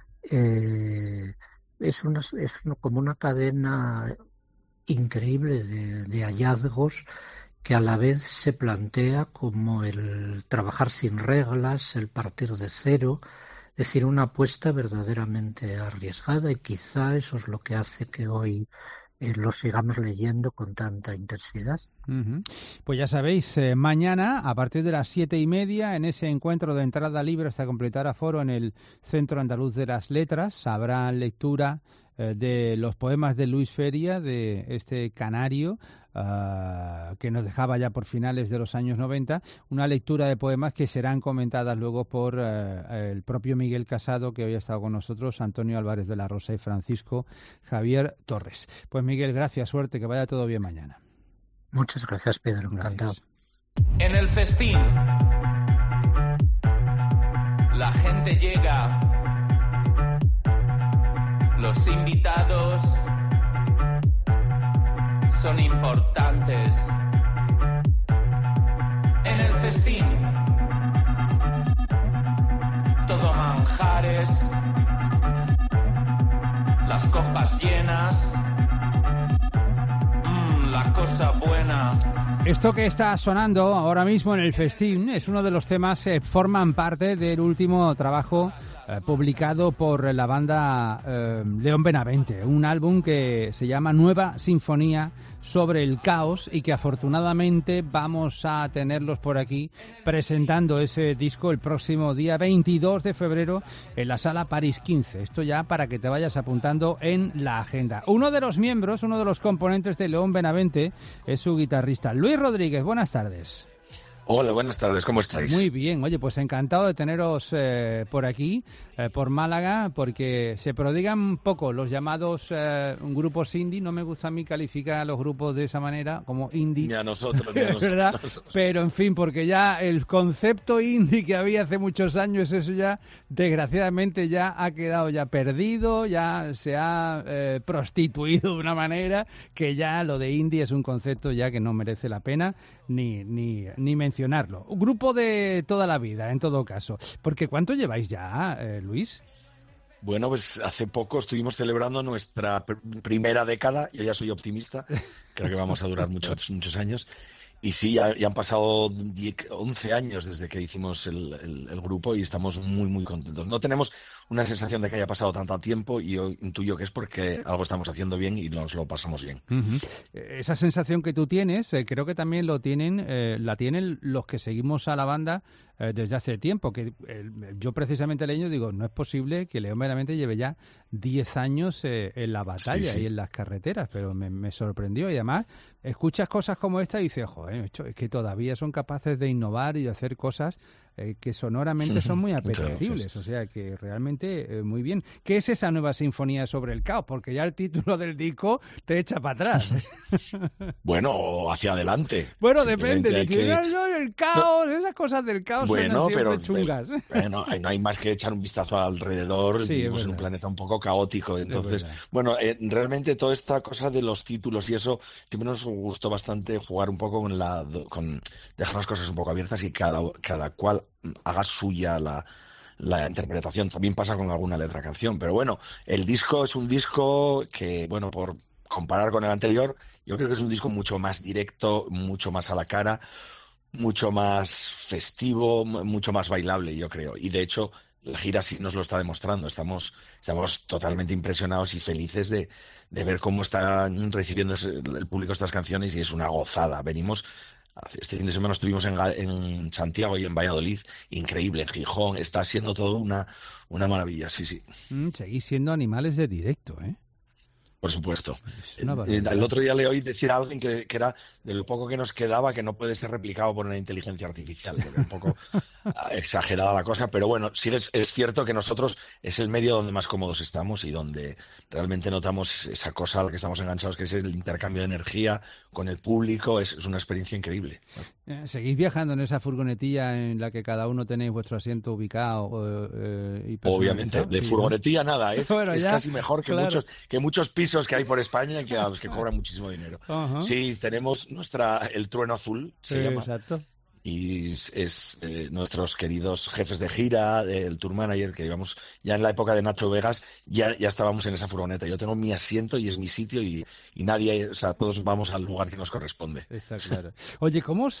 Es como una cadena increíble de hallazgos que a la vez se plantea como el trabajar sin reglas, el partir de cero, es decir, una apuesta verdaderamente arriesgada, y quizá eso es lo que hace que hoy lo sigamos leyendo con tanta intensidad. Pues ya sabéis, mañana a partir de las 7:30 en ese encuentro de entrada libre hasta completar aforo en el Centro Andaluz de las Letras habrá lectura de los poemas de Luis Feria, de este canario que nos dejaba ya por finales de los años 90, una lectura de poemas que serán comentadas luego por el propio Miguel Casado, que hoy ha estado con nosotros, Antonio Álvarez de la Rosa y Francisco Javier Torres. Pues Miguel, gracias, suerte, que vaya todo bien mañana. Muchas gracias, Pedro, encantado. En el festín la gente llega, los invitados son importantes. En el festín todo manjares, las copas llenas, la cosa buena. Esto que está sonando ahora mismo en el festín es uno de los temas que forman parte del último trabajo publicado por la banda León Benavente, un álbum que se llama Nueva Sinfonía sobre el Caos, y que afortunadamente vamos a tenerlos por aquí presentando ese disco el próximo día 22 de febrero en la Sala París 15. Esto ya para que te vayas apuntando en la agenda. Uno de los miembros, uno de los componentes de León Benavente es su guitarrista Luis Rodríguez. Buenas tardes. Hola, buenas tardes, ¿cómo estáis? Muy bien, oye, pues encantado de teneros por aquí, por Málaga, porque se prodigan poco los llamados grupos indie. No me gusta a mí calificar a los grupos de esa manera, como indie. Ni a nosotros, ni a nosotros. ¿Verdad? Pero, en fin, porque ya el concepto indie que había hace muchos años, eso ya, desgraciadamente, ya ha quedado ya perdido, ya se ha prostituido de una manera que ya lo de indie es un concepto ya que no merece la pena ni mencionarlo. Un grupo de toda la vida, en todo caso. Porque ¿cuánto lleváis ya, Luis? Bueno, pues hace poco estuvimos celebrando nuestra primera década. Yo ya soy optimista, creo que vamos a durar muchos años. Y sí, ya han pasado 11 años desde que hicimos el grupo y estamos muy contentos. No tenemos una sensación de que haya pasado tanto tiempo, y yo intuyo que es porque algo estamos haciendo bien y nos lo pasamos bien. Esa sensación que tú tienes, creo que también la tienen los que seguimos a la banda desde hace tiempo. Que yo precisamente leño digo, no es posible que León Benavente lleve ya 10 años en la batalla y en las carreteras, pero me sorprendió. Y además escuchas cosas como esta y dices, joder, es que todavía son capaces de innovar y de hacer cosas que sonoramente son muy apetecibles. O sea que realmente muy bien. ¿Qué es esa nueva sinfonía sobre el caos? Porque ya el título del disco te echa para atrás. Bueno, o hacia adelante. Bueno, depende. El caos, esas cosas del caos suenan siempre chungas. Bueno, no hay más que echar un vistazo alrededor. Sí, vivimos en un planeta un poco caótico. Entonces, bueno, realmente toda esta cosa de los títulos y eso, siempre nos gustó bastante jugar un poco con dejar las cosas un poco abiertas y cada cual haga suya la interpretación. También pasa con alguna letra canción, pero bueno, el disco es un disco que, bueno, por comparar con el anterior, yo creo que es un disco mucho más directo, mucho más a la cara, mucho más festivo, mucho más bailable, yo creo. Y de hecho, la gira sí nos lo está demostrando. Estamos totalmente impresionados y felices de ver cómo están recibiendo el público estas canciones, y es una gozada. Este fin de semana estuvimos en Santiago y en Valladolid, increíble, en Gijón. Está siendo todo una maravilla, sí. Seguís siendo animales de directo, ¿eh? Por supuesto. El otro día le oí decir a alguien que era de lo poco que nos quedaba, que no puede ser replicado por una inteligencia artificial, porque un poco exagerada la cosa, pero bueno, sí es cierto que nosotros es el medio donde más cómodos estamos y donde realmente notamos esa cosa a la que estamos enganchados, que es el intercambio de energía con el público, es una experiencia increíble. ¿Seguís viajando en esa furgonetilla en la que cada uno tenéis vuestro asiento ubicado? Obviamente, de furgonetilla nada, es ya, casi mejor que muchos pisos que hay por España que a los que cobran muchísimo dinero. Sí, tenemos el Trueno Azul, se llama. Exacto. Y es nuestros queridos jefes de gira, el tour manager, que íbamos ya en la época de Nacho Vegas, ya estábamos en esa furgoneta. Yo tengo mi asiento y es mi sitio y nadie, o sea, todos vamos al lugar que nos corresponde. Está claro. Oye, ¿cómo os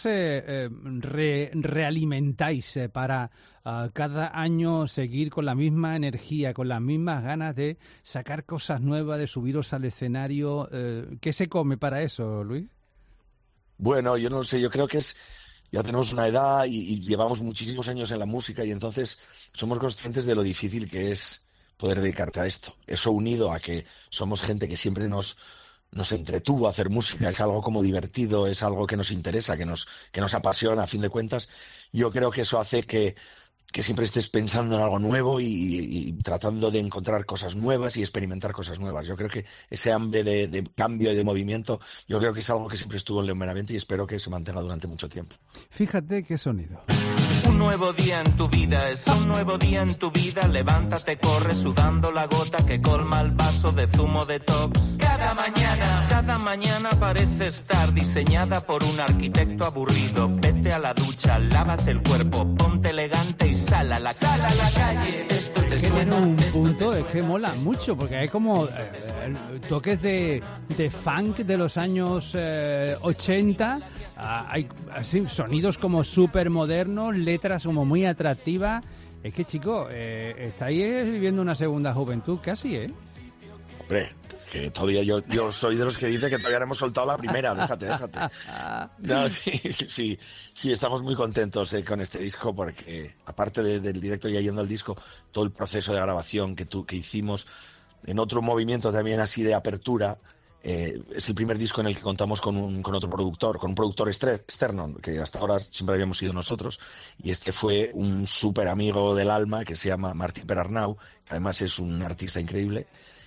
realimentáis para cada año seguir con la misma energía, con las mismas ganas de sacar cosas nuevas, de subiros al escenario? ¿Qué se come para eso, Luis? Bueno, yo no sé, yo creo que ya tenemos una edad y llevamos muchísimos años en la música y entonces somos conscientes de lo difícil que es poder dedicarte a esto. Eso unido a que somos gente que siempre nos entretuvo a hacer música, es algo como divertido, es algo que nos interesa, que nos apasiona a fin de cuentas. Yo creo que eso hace que siempre estés pensando en algo nuevo y tratando de encontrar cosas nuevas y experimentar cosas nuevas. Yo creo que ese hambre de cambio y de movimiento, yo creo que es algo que siempre estuvo en León Benavente y espero que se mantenga durante mucho tiempo. Fíjate qué sonido. Un nuevo día en tu vida, es un nuevo día en tu vida. Levántate, corre sudando la gota que colma el vaso de zumo detox. Cada mañana parece estar diseñada por un arquitecto aburrido. Vete a la ducha, lávate el cuerpo, ponte elegante y sal a la calle. Esto te Tiene suena. un punto, es que mola mucho, porque hay como toques de funk de los años 80, hay así sonidos como súper modernos, letras como muy atractivas. Es que, chico, estáis viviendo una segunda juventud casi, ¿eh? Hombre, que todavía yo soy de los que dice que todavía no hemos soltado la primera, déjate. No, sí, estamos muy contentos con este disco porque, aparte del directo y yendo al disco, todo el proceso de grabación que hicimos en otro movimiento también así de apertura, es el primer disco en el que contamos con un productor externo, que hasta ahora siempre habíamos sido nosotros, y este fue un súper amigo del alma que se llama Martí Perarnau, que además es un artista increíble.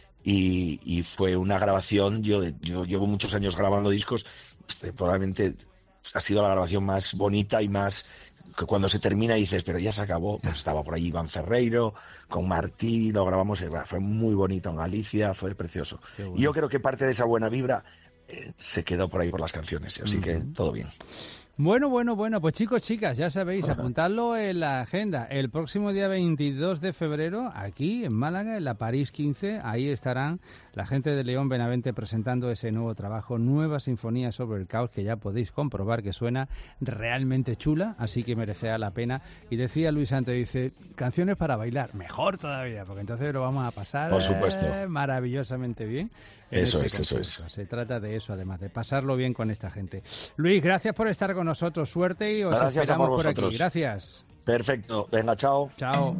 Y fue una grabación, yo llevo muchos años grabando discos, probablemente ha sido la grabación más bonita y más que cuando se termina dices, pero ya se acabó. Pues estaba por ahí Iván Ferreiro, con Martí, lo grabamos, fue muy bonito en Galicia, fue precioso. Bueno. Y yo creo que parte de esa buena vibra se quedó por ahí por las canciones, así que todo bien. Bueno, pues chicos, chicas, ya sabéis, apuntadlo en la agenda. El próximo día 22 de febrero, aquí en Málaga, en la París 15, ahí estarán la gente de León Benavente presentando ese nuevo trabajo, Nueva Sinfonía sobre el Caos, que ya podéis comprobar que suena realmente chula, así que merecerá la pena. Y decía Luis antes, dice, canciones para bailar, mejor todavía, porque entonces lo vamos a pasar por supuesto maravillosamente bien. Eso es. Se trata de eso, además, de pasarlo bien con esta gente. Luis, gracias por estar con nosotros. Suerte y os esperamos por aquí. Gracias. Perfecto. Venga, chao. Chao.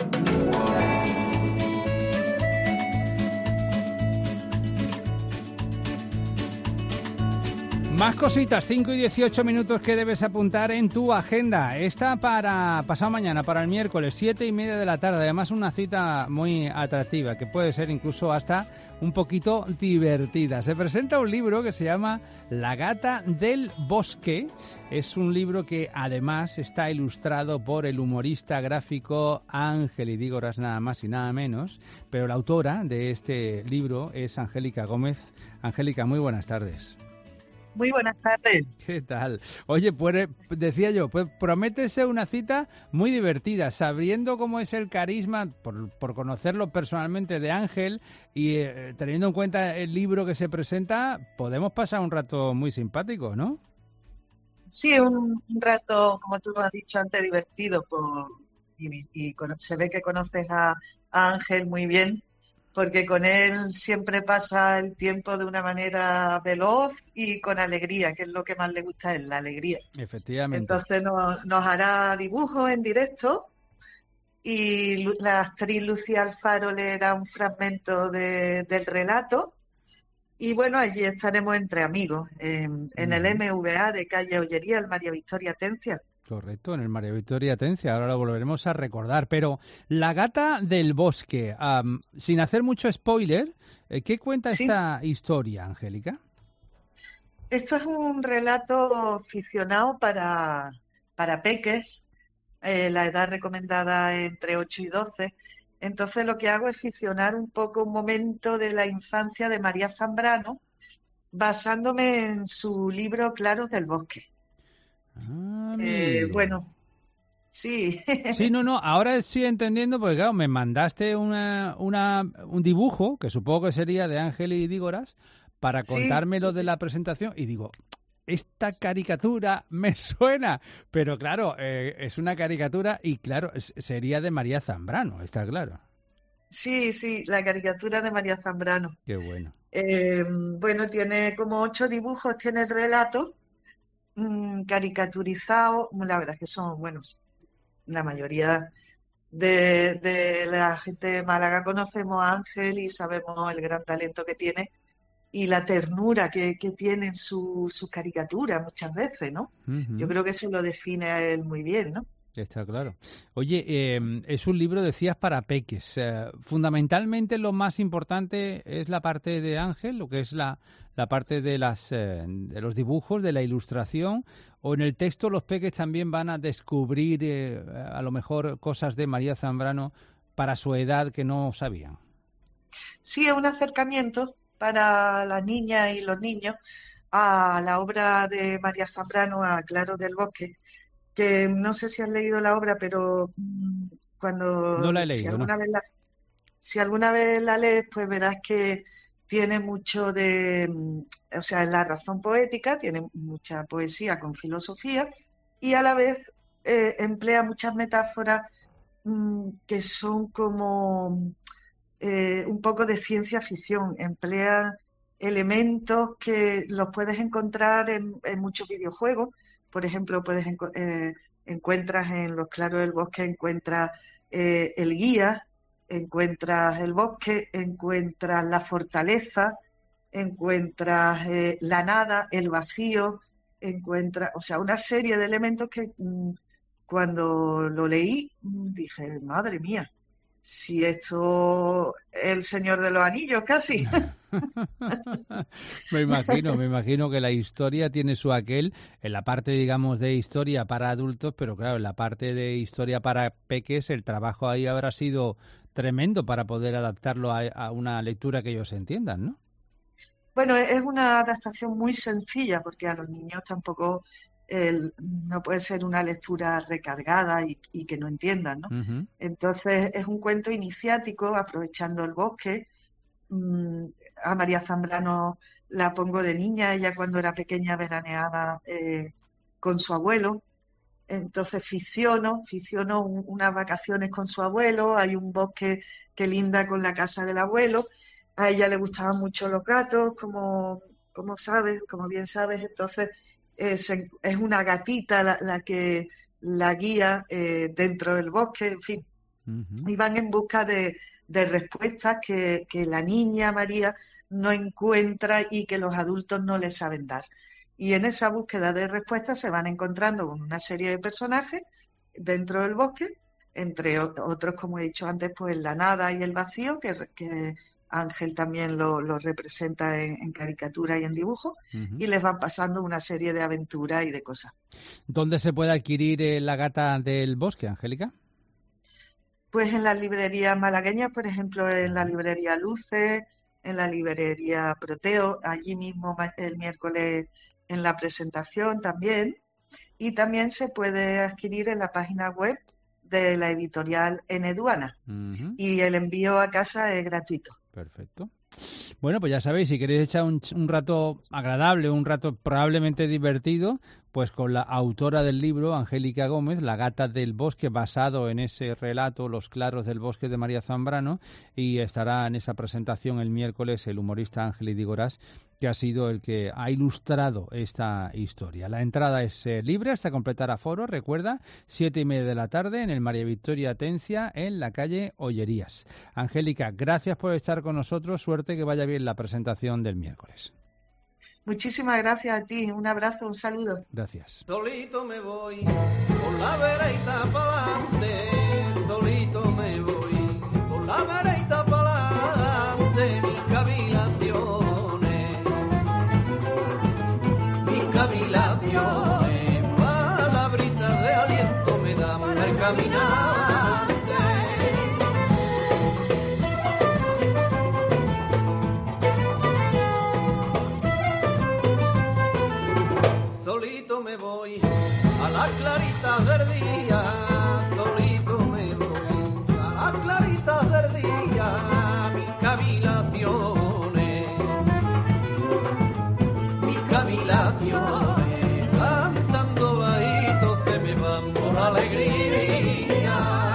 Más cositas, 5 y 18 minutos que debes apuntar en tu agenda. Esta para pasado mañana, para el miércoles, 7:30 de la tarde. Además, una cita muy atractiva, que puede ser incluso hasta un poquito divertida. Se presenta un libro que se llama La gata del bosque. Es un libro que además está ilustrado por el humorista gráfico Ángel Idígoras, nada más y nada menos. Pero la autora de este libro es Angélica Gómez. Angélica, muy buenas tardes. Muy buenas tardes. ¿Qué tal? Oye, pues decía yo, pues promete ser una cita muy divertida, sabiendo cómo es el carisma, por conocerlo personalmente, de Ángel, y teniendo en cuenta el libro que se presenta, podemos pasar un rato muy simpático, ¿no? Sí, un rato, como tú lo has dicho antes, divertido, se ve que conoces a Ángel muy bien, porque con él siempre pasa el tiempo de una manera veloz y con alegría, que es lo que más le gusta a él, la alegría. Efectivamente. Entonces nos hará dibujos en directo y la actriz Lucía Alfaro leerá un fragmento del relato Y bueno, allí estaremos entre amigos, en el MVA de calle Ollería, el María Victoria Atencia. Correcto, en el María Victoria Atencia, ahora lo volveremos a recordar. Pero La gata del bosque, sin hacer mucho spoiler, ¿qué cuenta esta historia, Angélica? Esto es un relato ficcionado para peques, la edad recomendada entre 8 y 12. Entonces lo que hago es ficcionar un poco un momento de la infancia de María Zambrano, basándome en su libro Claros del Bosque. Bueno, sí. Sí, no, ahora estoy entendiendo, porque claro, me mandaste un dibujo, que supongo que sería de Ángel y Dígoras, para contármelo sí, sí, de la presentación, y digo, esta caricatura me suena, pero claro, es una caricatura y claro, sería de María Zambrano, está claro. Sí, la caricatura de María Zambrano. Qué bueno. Bueno, tiene como 8 dibujos, tiene el relato caricaturizado, la verdad es que son, bueno, la mayoría de la gente de Málaga conocemos a Ángel y sabemos el gran talento que tiene y la ternura que tiene en sus caricaturas muchas veces, ¿no? Yo creo que eso lo define a él muy bien, ¿no? Está claro. Oye, es un libro, decías, para peques. Fundamentalmente lo más importante es la parte de Ángel, lo que es la parte de los dibujos, de la ilustración, o en el texto los peques también van a descubrir a lo mejor cosas de María Zambrano para su edad que no sabían. Sí, es un acercamiento para las niñas y los niños a la obra de María Zambrano, a Claros del Bosque, que no sé si has leído la obra, pero cuando no la he leído, si alguna vez la lees, pues verás que tiene mucho o sea, la razón poética, tiene mucha poesía con filosofía y a la vez emplea muchas metáforas que son como un poco de ciencia ficción, emplea elementos que los puedes encontrar en muchos videojuegos. Por ejemplo, encuentras en los Claros del Bosque, encuentras el guía, encuentras el bosque, encuentras la fortaleza, encuentras la nada, el vacío, encuentras, o sea, una serie de elementos que cuando lo leí dije, madre mía, si esto es el Señor de los Anillos casi. Me imagino que la historia tiene su aquel en la parte, digamos, de historia para adultos, pero claro, en la parte de historia para peques el trabajo ahí habrá sido tremendo para poder adaptarlo a una lectura que ellos entiendan, ¿no? Bueno, es una adaptación muy sencilla porque a los niños tampoco no puede ser una lectura recargada y que no entiendan, ¿no? Uh-huh. Entonces es un cuento iniciático, aprovechando el bosque. A María Zambrano la pongo de niña, ella cuando era pequeña veraneaba con su abuelo. Entonces ficciono unas vacaciones con su abuelo, hay un bosque que linda con la casa del abuelo. A ella le gustaban mucho los gatos, como bien sabes, entonces es una gatita la que la guía dentro del bosque, en fin. Uh-huh. Y van en busca de respuestas que la niña María no encuentra y que los adultos no le saben dar. Y en esa búsqueda de respuestas se van encontrando con una serie de personajes dentro del bosque, entre otros, como he dicho antes, pues la nada y el vacío, que Ángel también lo representa en caricatura y en dibujo, uh-huh. Y les van pasando una serie de aventuras y de cosas. ¿Dónde se puede adquirir La gata del bosque, Angélica? Pues en las librerías malagueñas, por ejemplo, en la librería Luces, en la librería Proteo, allí mismo el miércoles en la presentación también, y también se puede adquirir en la página web de la editorial Eneduana, uh-huh. Y el envío a casa es gratuito. Perfecto. Bueno, pues ya sabéis, si queréis echar un rato agradable, un rato probablemente divertido, pues con la autora del libro, Angélica Gómez, La gata del bosque, basado en ese relato, Los claros del bosque de María Zambrano, y estará en esa presentación el miércoles el humorista Ángel Idígoras, que ha sido el que ha ilustrado esta historia. La entrada es libre hasta completar aforo, recuerda, 7:30 de la tarde en el María Victoria Atencia, en la calle Ollerías. Angélica, gracias por estar con nosotros, suerte, que vaya bien la presentación del miércoles. Muchísimas gracias a ti, un abrazo, un saludo. Gracias. Solito me voy, con la vereita pa'lante, solito me voy, con la vereita pa'lante, mis cavilaciones, palabritas de aliento me dan al caminante. Solito me voy a las claritas del día, solito me voy a las claritas del día, mis cavilaciones, cantando bajito se me van por alegría.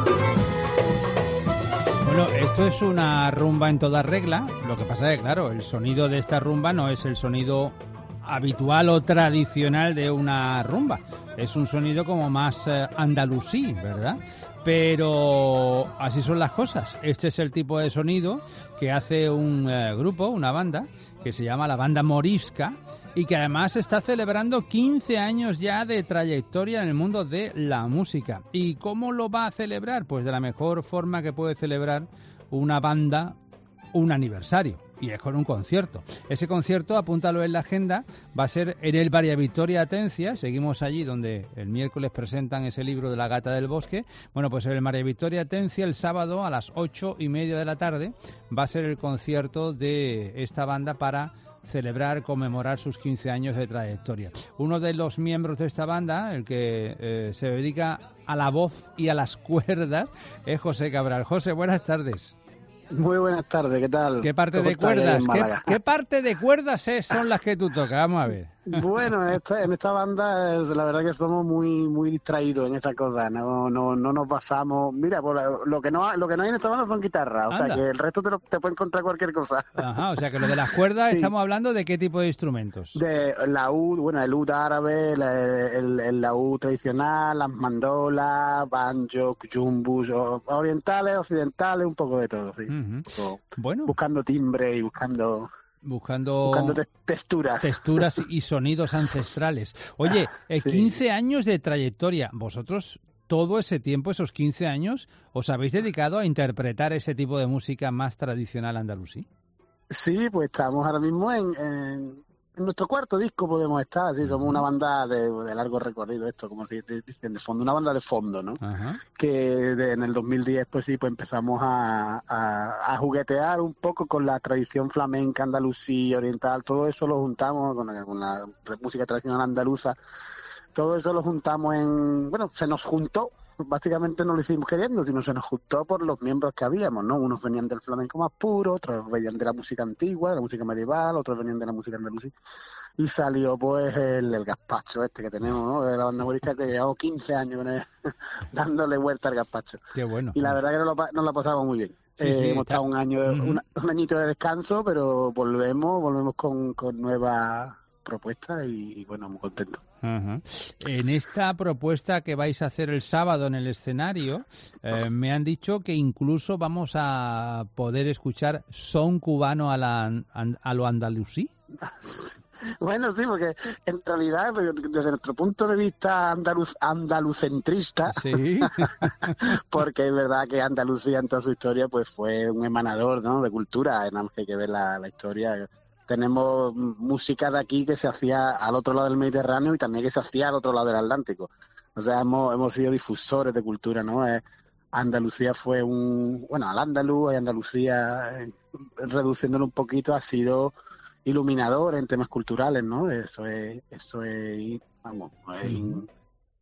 Bueno, esto es una rumba en toda regla, lo que pasa es que, claro, el sonido de esta rumba no es el sonido habitual o tradicional de una rumba. Es un sonido como más andalusí, ¿verdad? Pero así son las cosas. Este es el tipo de sonido que hace un grupo, una banda, que se llama la Banda Morisca, y que además está celebrando 15 años ya de trayectoria en el mundo de la música. ¿Y cómo lo va a celebrar? Pues de la mejor forma que puede celebrar una banda un aniversario, y es con un concierto. Ese concierto, apúntalo en la agenda, va a ser en el María Victoria Atencia. Seguimos allí donde el miércoles presentan ese libro de La gata del bosque. Bueno, pues en el María Victoria Atencia, el sábado a las 8:30 de la tarde, va a ser el concierto de esta banda para celebrar, conmemorar sus 15 años de trayectoria. Uno de los miembros de esta banda, el que se dedica a la voz y a las cuerdas, es José Cabral. José, buenas tardes. Muy buenas tardes, ¿qué tal? ¿Qué parte de cuerdas? ¿Qué parte de cuerdas son las que tú tocas? Vamos a ver. Bueno, en esta banda la verdad que somos muy distraídos en esta cosa, no nos basamos. Mira, pues lo que no hay en esta banda son guitarras, o sea que el resto te puede encontrar cualquier cosa. Ajá, o sea que lo de las cuerdas, sí. Estamos hablando de qué tipo de instrumentos. De laúd, bueno, el laúd árabe, el laúd tradicional, las mandolas, banjo, jumbus, orientales, occidentales, un poco de todo, sí. Bueno. Buscando timbre y buscando texturas. Texturas y sonidos ancestrales. Oye, 15 años de trayectoria. ¿Vosotros todo ese tiempo, esos 15 años, os habéis dedicado a interpretar ese tipo de música más tradicional andalusí? Sí, pues estamos ahora mismo en nuestro cuarto disco, podemos estar, sí, somos una banda de largo recorrido, esto, como se dice de fondo, una banda de fondo, ¿no? Ajá. Que en el 2010, pues sí, pues empezamos a juguetear un poco con la tradición flamenca, andalusí, oriental, todo eso lo juntamos con la música tradicional andaluza, todo eso lo juntamos se nos juntó. Básicamente no lo hicimos queriendo, sino se nos juntó por los miembros que habíamos, ¿no? Unos venían del flamenco más puro, otros venían de la música antigua, de la música medieval, otros venían de la música andalusí. Y salió pues el gazpacho que tenemos, ¿no? De la Banda Morisca, que llevamos 15 años dándole vuelta al gazpacho. Qué bueno. Y la verdad que nos la pasamos muy bien. Sí, hemos estado un añito de descanso, pero volvemos con nuevas propuestas y bueno, muy contentos. Uh-huh. En esta propuesta que vais a hacer el sábado en el escenario, me han dicho que incluso vamos a poder escuchar son cubano a lo andalusí. Bueno, sí, porque en realidad, desde nuestro punto de vista andalucentrista, ¿sí? Porque es verdad que Andalucía en toda su historia pues fue un emanador, ¿no?, de cultura, nada más que hay que ver la historia. Tenemos música de aquí que se hacía al otro lado del Mediterráneo y también que se hacía al otro lado del Atlántico. O sea, hemos sido difusores de cultura, ¿no? Andalucía fue al andaluz y Andalucía, reduciéndolo un poquito, ha sido iluminador en temas culturales, ¿no? Eso es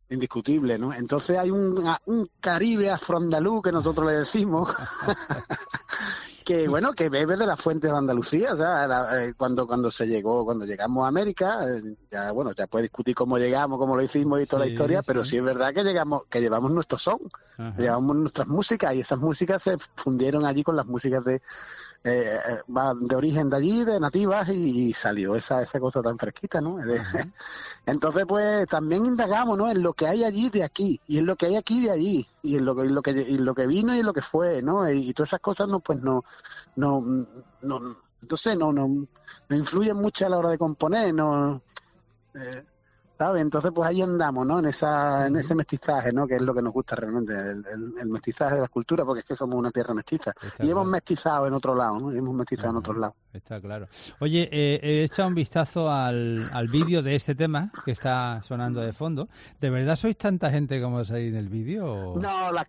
indiscutible, ¿no? Entonces hay un Caribe afroandaluz que nosotros le decimos, que bueno, que bebe de las fuentes de Andalucía. O sea, cuando llegamos a América, ya puede discutir cómo llegamos, cómo lo hicimos y toda la historia, pero sí es verdad que llevamos nuestro son, llevamos nuestras músicas, y esas músicas se fundieron allí con las músicas de origen de allí, de nativas, y salió esa cosa tan fresquita, ¿no? Entonces, pues también indagamos, ¿no?, en lo que hay allí de aquí, y en lo que hay aquí de allí, y en lo que vino y en lo que fue, ¿no? Y todas esas cosas no influyen mucho a la hora de componer, ¿sabes? Entonces, pues ahí andamos, ¿no? En ese mestizaje, ¿no? Que es lo que nos gusta realmente, el mestizaje de las culturas, porque es que somos una tierra mestiza. Hemos mestizado en otro lado, ¿no? Hemos mestizado en otros lados. Está claro. Oye, he echado un vistazo al vídeo de este tema que está sonando de fondo. ¿De verdad sois tanta gente como salís en el vídeo? No, las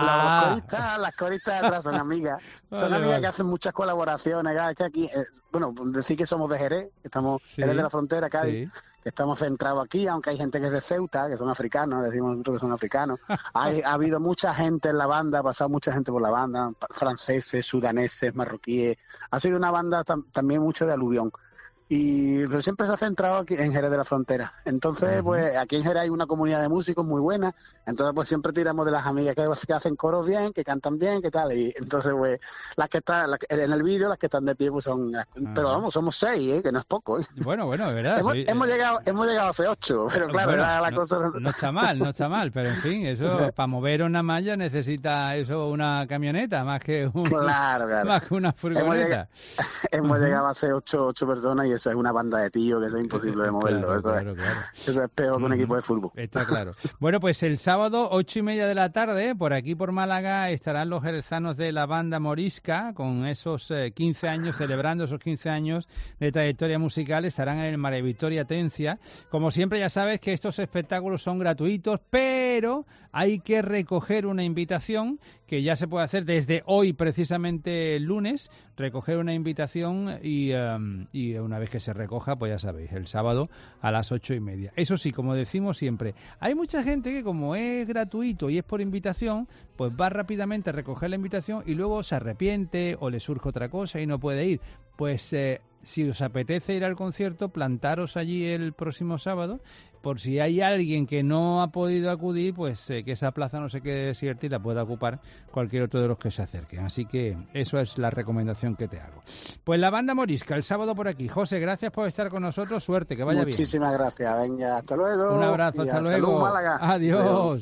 coristas atrás son amigas. Son amigas que hacen muchas colaboraciones. Que aquí, decir que somos de Jerez, estamos Jerez de la Frontera, Cádiz. Sí. Que estamos centrados aquí, aunque hay gente que es de Ceuta, que son africanos, decimos nosotros que son africanos. Ha habido mucha gente en la banda, ha pasado mucha gente por la banda, franceses, sudaneses, marroquíes. Ha sido una banda también mucho de aluvión. Pero siempre se ha centrado aquí en Jerez de la Frontera. Entonces, pues aquí en Jerez hay una comunidad de músicos muy buena. Entonces, pues siempre tiramos de las amigas que hacen coros bien, que cantan bien, que tal. Y entonces, pues, las que están en el vídeo, las que están de pie, pues son... Pero vamos, somos 6, que no es poco. Bueno, es verdad. hemos llegado a ser 8, pero claro, la cosa... No está mal. Pero en fin, eso, para mover una malla necesita eso una camioneta, más que más que una furgoneta. Hemos llegado a ser 8 personas, y eso es una banda de tíos que es imposible de moverlo. Claro. Eso es peor que un equipo de fútbol. Está claro. Bueno, pues el sábado, 8:30 de la tarde, por aquí por Málaga, estarán los jerezanos de la banda Morisca, con esos 15 años, celebrando esos 15 años de trayectoria musical. Estarán en el María Victoria Atencia. Como siempre, ya sabes que estos espectáculos son gratuitos, pero hay que recoger una invitación, que ya se puede hacer desde hoy, precisamente el lunes, recoger una invitación y una vez que se recoja, pues ya sabéis, el sábado a las 8:30. Eso sí, como decimos siempre, hay mucha gente que, como es gratuito y es por invitación, pues va rápidamente a recoger la invitación y luego se arrepiente o le surge otra cosa y no puede ir. Pues si os apetece ir al concierto, plantaros allí el próximo sábado, por si hay alguien que no ha podido acudir, pues que esa plaza no se quede desierta y la pueda ocupar cualquier otro de los que se acerquen. Así que eso es la recomendación que te hago. Pues la banda Morisca, el sábado por aquí. José, gracias por estar con nosotros. Suerte, que vaya bien. Muchísimas gracias. Venga, hasta luego. Un abrazo, hasta luego. Salud, Málaga. Adiós.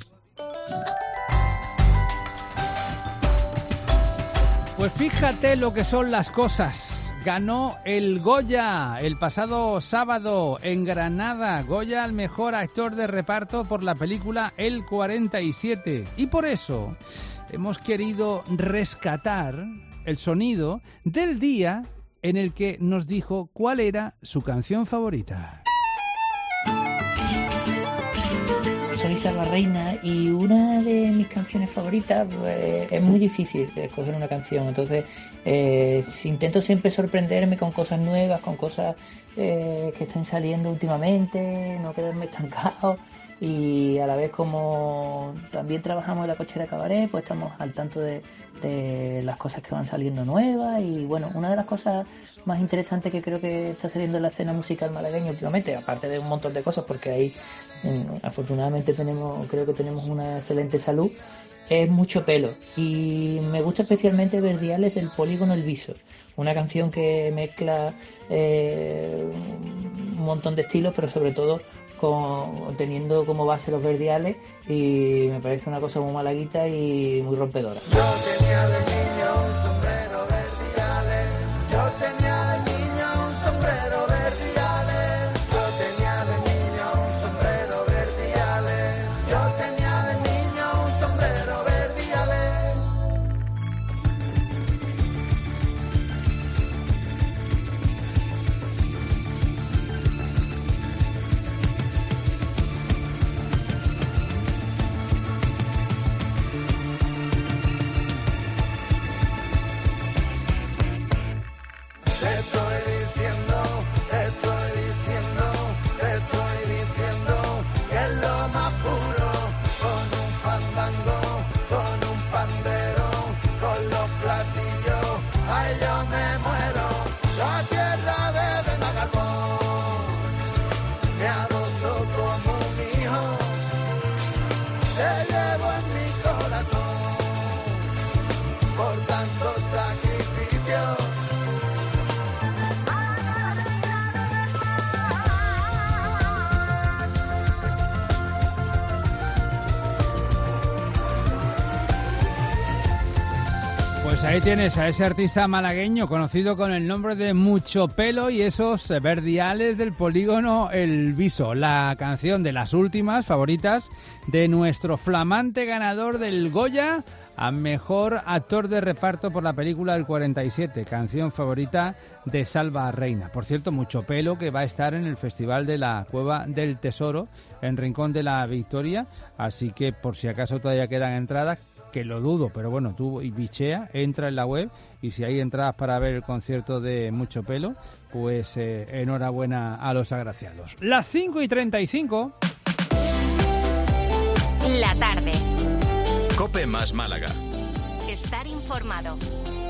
Pues fíjate lo que son las cosas. Ganó el Goya el pasado sábado en Granada. Goya al mejor actor de reparto por la película El 47. Y por eso hemos querido rescatar el sonido del día en el que nos dijo cuál era su canción favorita. Soy Salva Reina y una de mis canciones favoritas, pues, es muy difícil escoger una canción. Entonces intento siempre sorprenderme con cosas nuevas, con cosas que estén saliendo últimamente, no quedarme estancado. Y a la vez, como también trabajamos en la Cochera Cabaret, pues estamos al tanto de las cosas que van saliendo nuevas. Y bueno, una de las cosas más interesantes que creo que está saliendo en la escena musical malagueña últimamente, aparte de un montón de cosas, porque ahí afortunadamente creo que tenemos una excelente salud, es Mucho Pelo. Y me gusta especialmente Verdiales del Polígono El Viso, una canción que mezcla un montón de estilos, pero sobre todo teniendo como base los verdiales, y me parece una cosa muy malaguita y muy rompedora. Yo tenía de niño un sombrero verdiales, yo tenía de niño un sombrero verdiales, yo tenía de niño un sombrero verdiales, yo tenía de niño un sombrero verdiales. ahí tienes a ese artista malagueño conocido con el nombre de Mucho Pelo y esos verdiales del polígono El Viso. La canción de las últimas favoritas de nuestro flamante ganador del Goya a Mejor Actor de Reparto por la película El 47, canción favorita de Salva Reina. Por cierto, Mucho Pelo, que va a estar en el Festival de la Cueva del Tesoro en Rincón de la Victoria, así que por si acaso todavía quedan entradas, que lo dudo, pero bueno, tú y bichea, entra en la web y si hay entradas para ver el concierto de Mucho Pelo, pues enhorabuena a los agraciados. Las 5:35. La tarde. COPE más Málaga. Estar informado.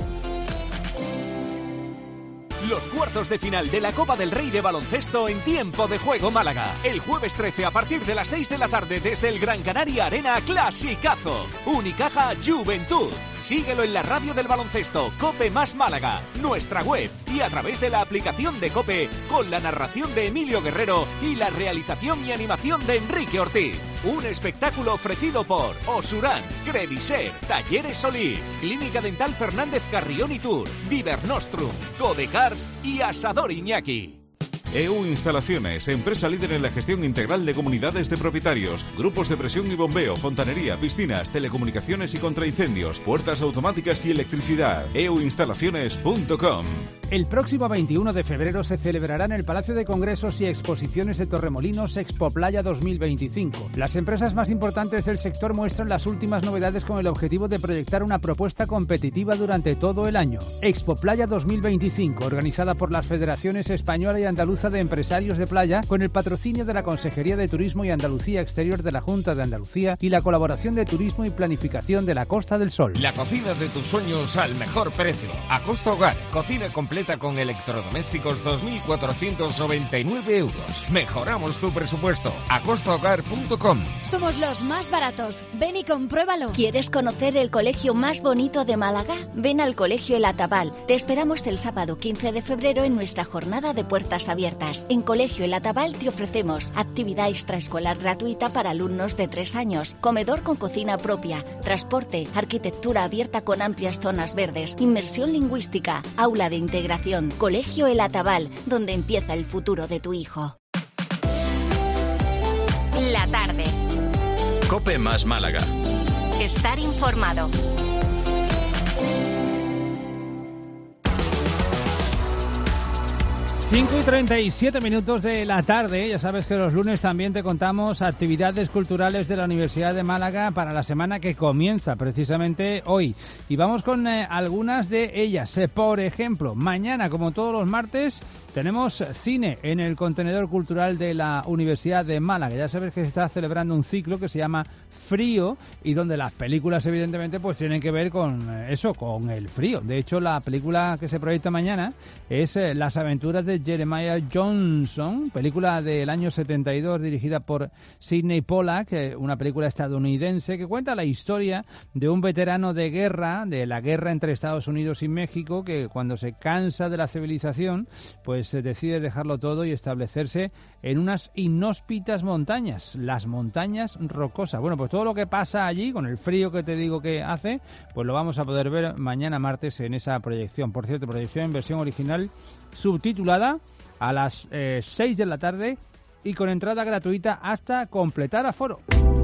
Los cuartos de final de la Copa del Rey de baloncesto en Tiempo de Juego Málaga. El jueves 13 a partir de las 6 de la tarde desde el Gran Canaria Arena, clasicazo. Unicaja Juventud. Síguelo en la radio del baloncesto, COPE más Málaga, nuestra web y a través de la aplicación de COPE con la narración de Emilio Guerrero y la realización y animación de Enrique Ortiz. Un espectáculo ofrecido por Osurán, Crediser, Talleres Solís, Clínica Dental Fernández Carrión y Tour, Divernostrum, Codecars y Asador Iñaki. EU Instalaciones, empresa líder en la gestión integral de comunidades de propietarios, grupos de presión y bombeo, fontanería, piscinas, telecomunicaciones y contraincendios, puertas automáticas y electricidad. euinstalaciones.com. El próximo 21 de febrero se celebrará en el Palacio de Congresos y Exposiciones de Torremolinos Expo Playa 2025. Las empresas más importantes del sector muestran las últimas novedades con el objetivo de proyectar una propuesta competitiva durante todo el año. Expo Playa 2025, organizada por las Federaciones Española y Andaluza de Empresarios de Playa, con el patrocinio de la Consejería de Turismo y Andalucía Exterior de la Junta de Andalucía y la colaboración de Turismo y Planificación de la Costa del Sol. La cocina de tus sueños al mejor precio. Acosta Hogar, cocina completa con electrodomésticos, 2.499 euros. Mejoramos tu presupuesto. acostahogar.com. Somos los más baratos. Ven y compruébalo. ¿Quieres conocer el colegio más bonito de Málaga? Ven al Colegio El Atabal. Te esperamos el sábado 15 de febrero en nuestra jornada de puertas abiertas. En Colegio El Atabal te ofrecemos actividad extraescolar gratuita para alumnos de 3 años, comedor con cocina propia, transporte, arquitectura abierta con amplias zonas verdes, inmersión lingüística, aula de integración. Colegio El Atabal, donde empieza el futuro de tu hijo. La tarde. COPE más Málaga. Estar informado. 5:37 de la tarde. Ya sabes que los lunes también te contamos actividades culturales de la Universidad de Málaga para la semana que comienza precisamente hoy. Y vamos con algunas de ellas. Por ejemplo, mañana, como todos los martes, tenemos cine en el contenedor cultural de la Universidad de Málaga. Ya sabes que se está celebrando un ciclo que se llama Frío y donde las películas evidentemente pues tienen que ver con eso, con el frío. De hecho, la película que se proyecta mañana es Las aventuras de Jeremiah Johnson, película del año 72 dirigida por Sidney Pollack, una película estadounidense que cuenta la historia de un veterano de guerra, de la guerra entre Estados Unidos y México, que cuando se cansa de la civilización pues decide dejarlo todo y establecerse en unas inhóspitas montañas, las montañas rocosas. Bueno, pues todo lo que pasa allí, con el frío que te digo que hace, pues lo vamos a poder ver mañana martes en esa proyección. Por cierto, proyección en versión original subtitulada a las 6 de la tarde y con entrada gratuita hasta completar aforo.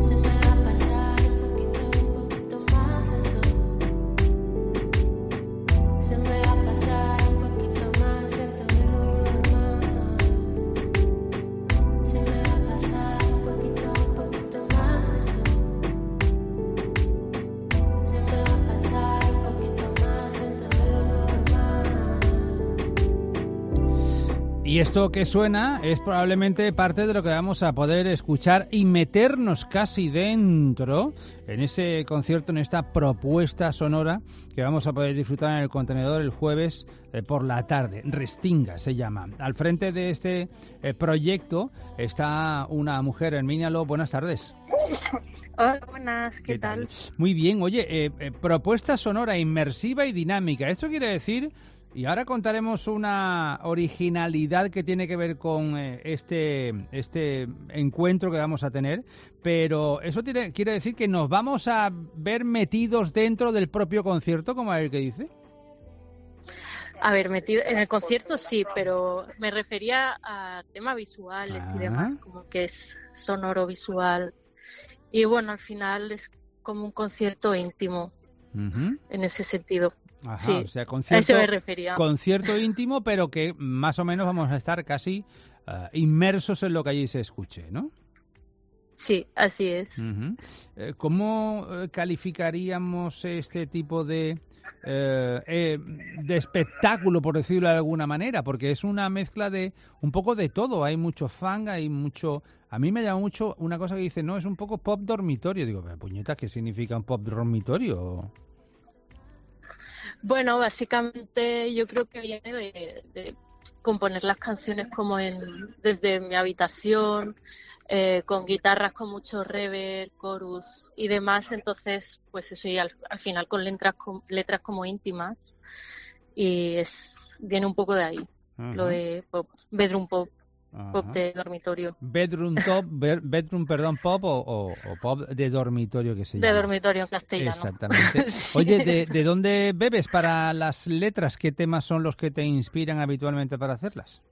Y esto que suena es probablemente parte de lo que vamos a poder escuchar y meternos casi dentro en ese concierto, en esta propuesta sonora que vamos a poder disfrutar en el contenedor el jueves por la tarde. Restinga se llama. Al frente de este proyecto está una mujer, Herminia Ló. Buenas tardes. Hola, buenas, ¿qué tal? Muy bien, oye, propuesta sonora inmersiva y dinámica. Esto quiere decir Y ahora contaremos una originalidad que tiene que ver con este encuentro que vamos a tener, pero eso quiere decir que nos vamos a ver metidos dentro del propio concierto, como el que dice. A ver, metido en el concierto sí, pero me refería a temas visuales y demás, como que es sonoro visual. Y bueno, al final es como un concierto íntimo, en ese sentido. Ajá, sí, o sea, a eso me refería. Concierto íntimo, pero que más o menos vamos a estar casi inmersos en lo que allí se escuche, ¿no? Sí, así es. ¿Cómo calificaríamos este tipo de espectáculo, por decirlo de alguna manera? Porque es una mezcla de un poco de todo. Hay mucho funk, hay mucho... A mí me llama mucho una cosa que dice, no, es un poco pop dormitorio. Digo, puñetas, ¿qué significa un pop dormitorio? Bueno, básicamente yo creo que viene de componer las canciones como desde mi habitación, con guitarras con mucho reverb, chorus y demás. Entonces, pues eso, y al final con letras como íntimas, y viene un poco de ahí, lo de pop, bedroom pop. Pop de dormitorio. Bedroom pop o pop de dormitorio, que se llama. De dormitorio en castellano. Exactamente. Sí. Oye, ¿de dónde bebes para las letras? ¿Qué temas son los que te inspiran habitualmente para hacerlas?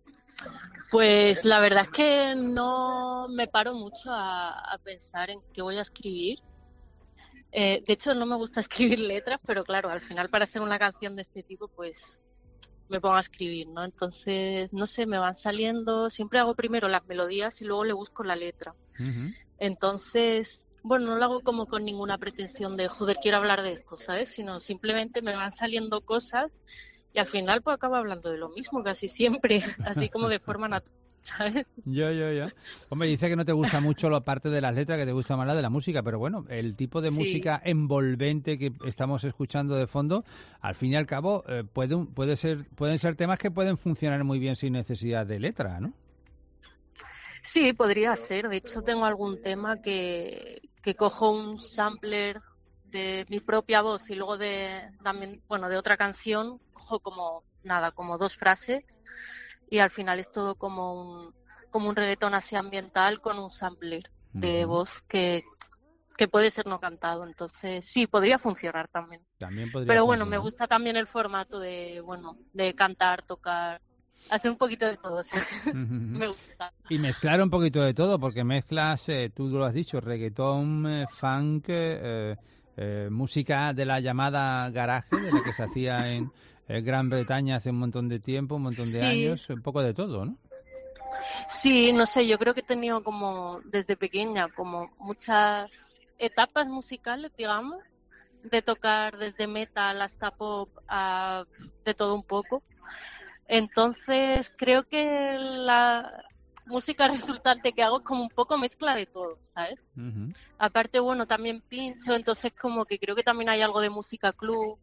Pues la verdad es que no me paro mucho a pensar en qué voy a escribir. De hecho, no me gusta escribir letras, pero claro, al final para hacer una canción de este tipo, pues me pongo a escribir, ¿no? Entonces, no sé, me van saliendo, siempre hago primero las melodías y luego le busco la letra. Entonces, bueno, no lo hago como con ninguna pretensión de, joder, quiero hablar de esto, ¿sabes? Sino simplemente me van saliendo cosas y al final pues acabo hablando de lo mismo casi siempre, así como de forma natural, ¿sabes? Ya. Hombre, dice que no te gusta mucho la parte de las letras, que te gusta más la de la música, pero bueno, el tipo de música envolvente que estamos escuchando de fondo, al fin y al cabo, pueden ser temas que pueden funcionar muy bien sin necesidad de letra, ¿no? Sí, podría ser. De hecho, tengo algún tema que cojo un sampler de mi propia voz y luego también, bueno, de otra canción, cojo como dos frases. Y al final es todo como un reggaetón así ambiental con un sampler de voz que puede ser no cantado. Entonces, sí, podría funcionar también. Pero bueno, me gusta también el formato de cantar, tocar, hacer un poquito de todo. O sea, me gusta. Y mezclar un poquito de todo, porque mezclas, tú lo has dicho, reggaetón, funk, música de la llamada garage, de la que se hacía en Gran Bretaña hace un montón de tiempo, un montón de años, un poco de todo, ¿no? Sí, no sé, yo creo que he tenido como desde pequeña como muchas etapas musicales, digamos, de tocar desde metal hasta pop, de todo un poco. Entonces creo que la música resultante que hago es como un poco mezcla de todo, ¿sabes? Aparte, bueno, también pincho, entonces como que creo que también hay algo de música club.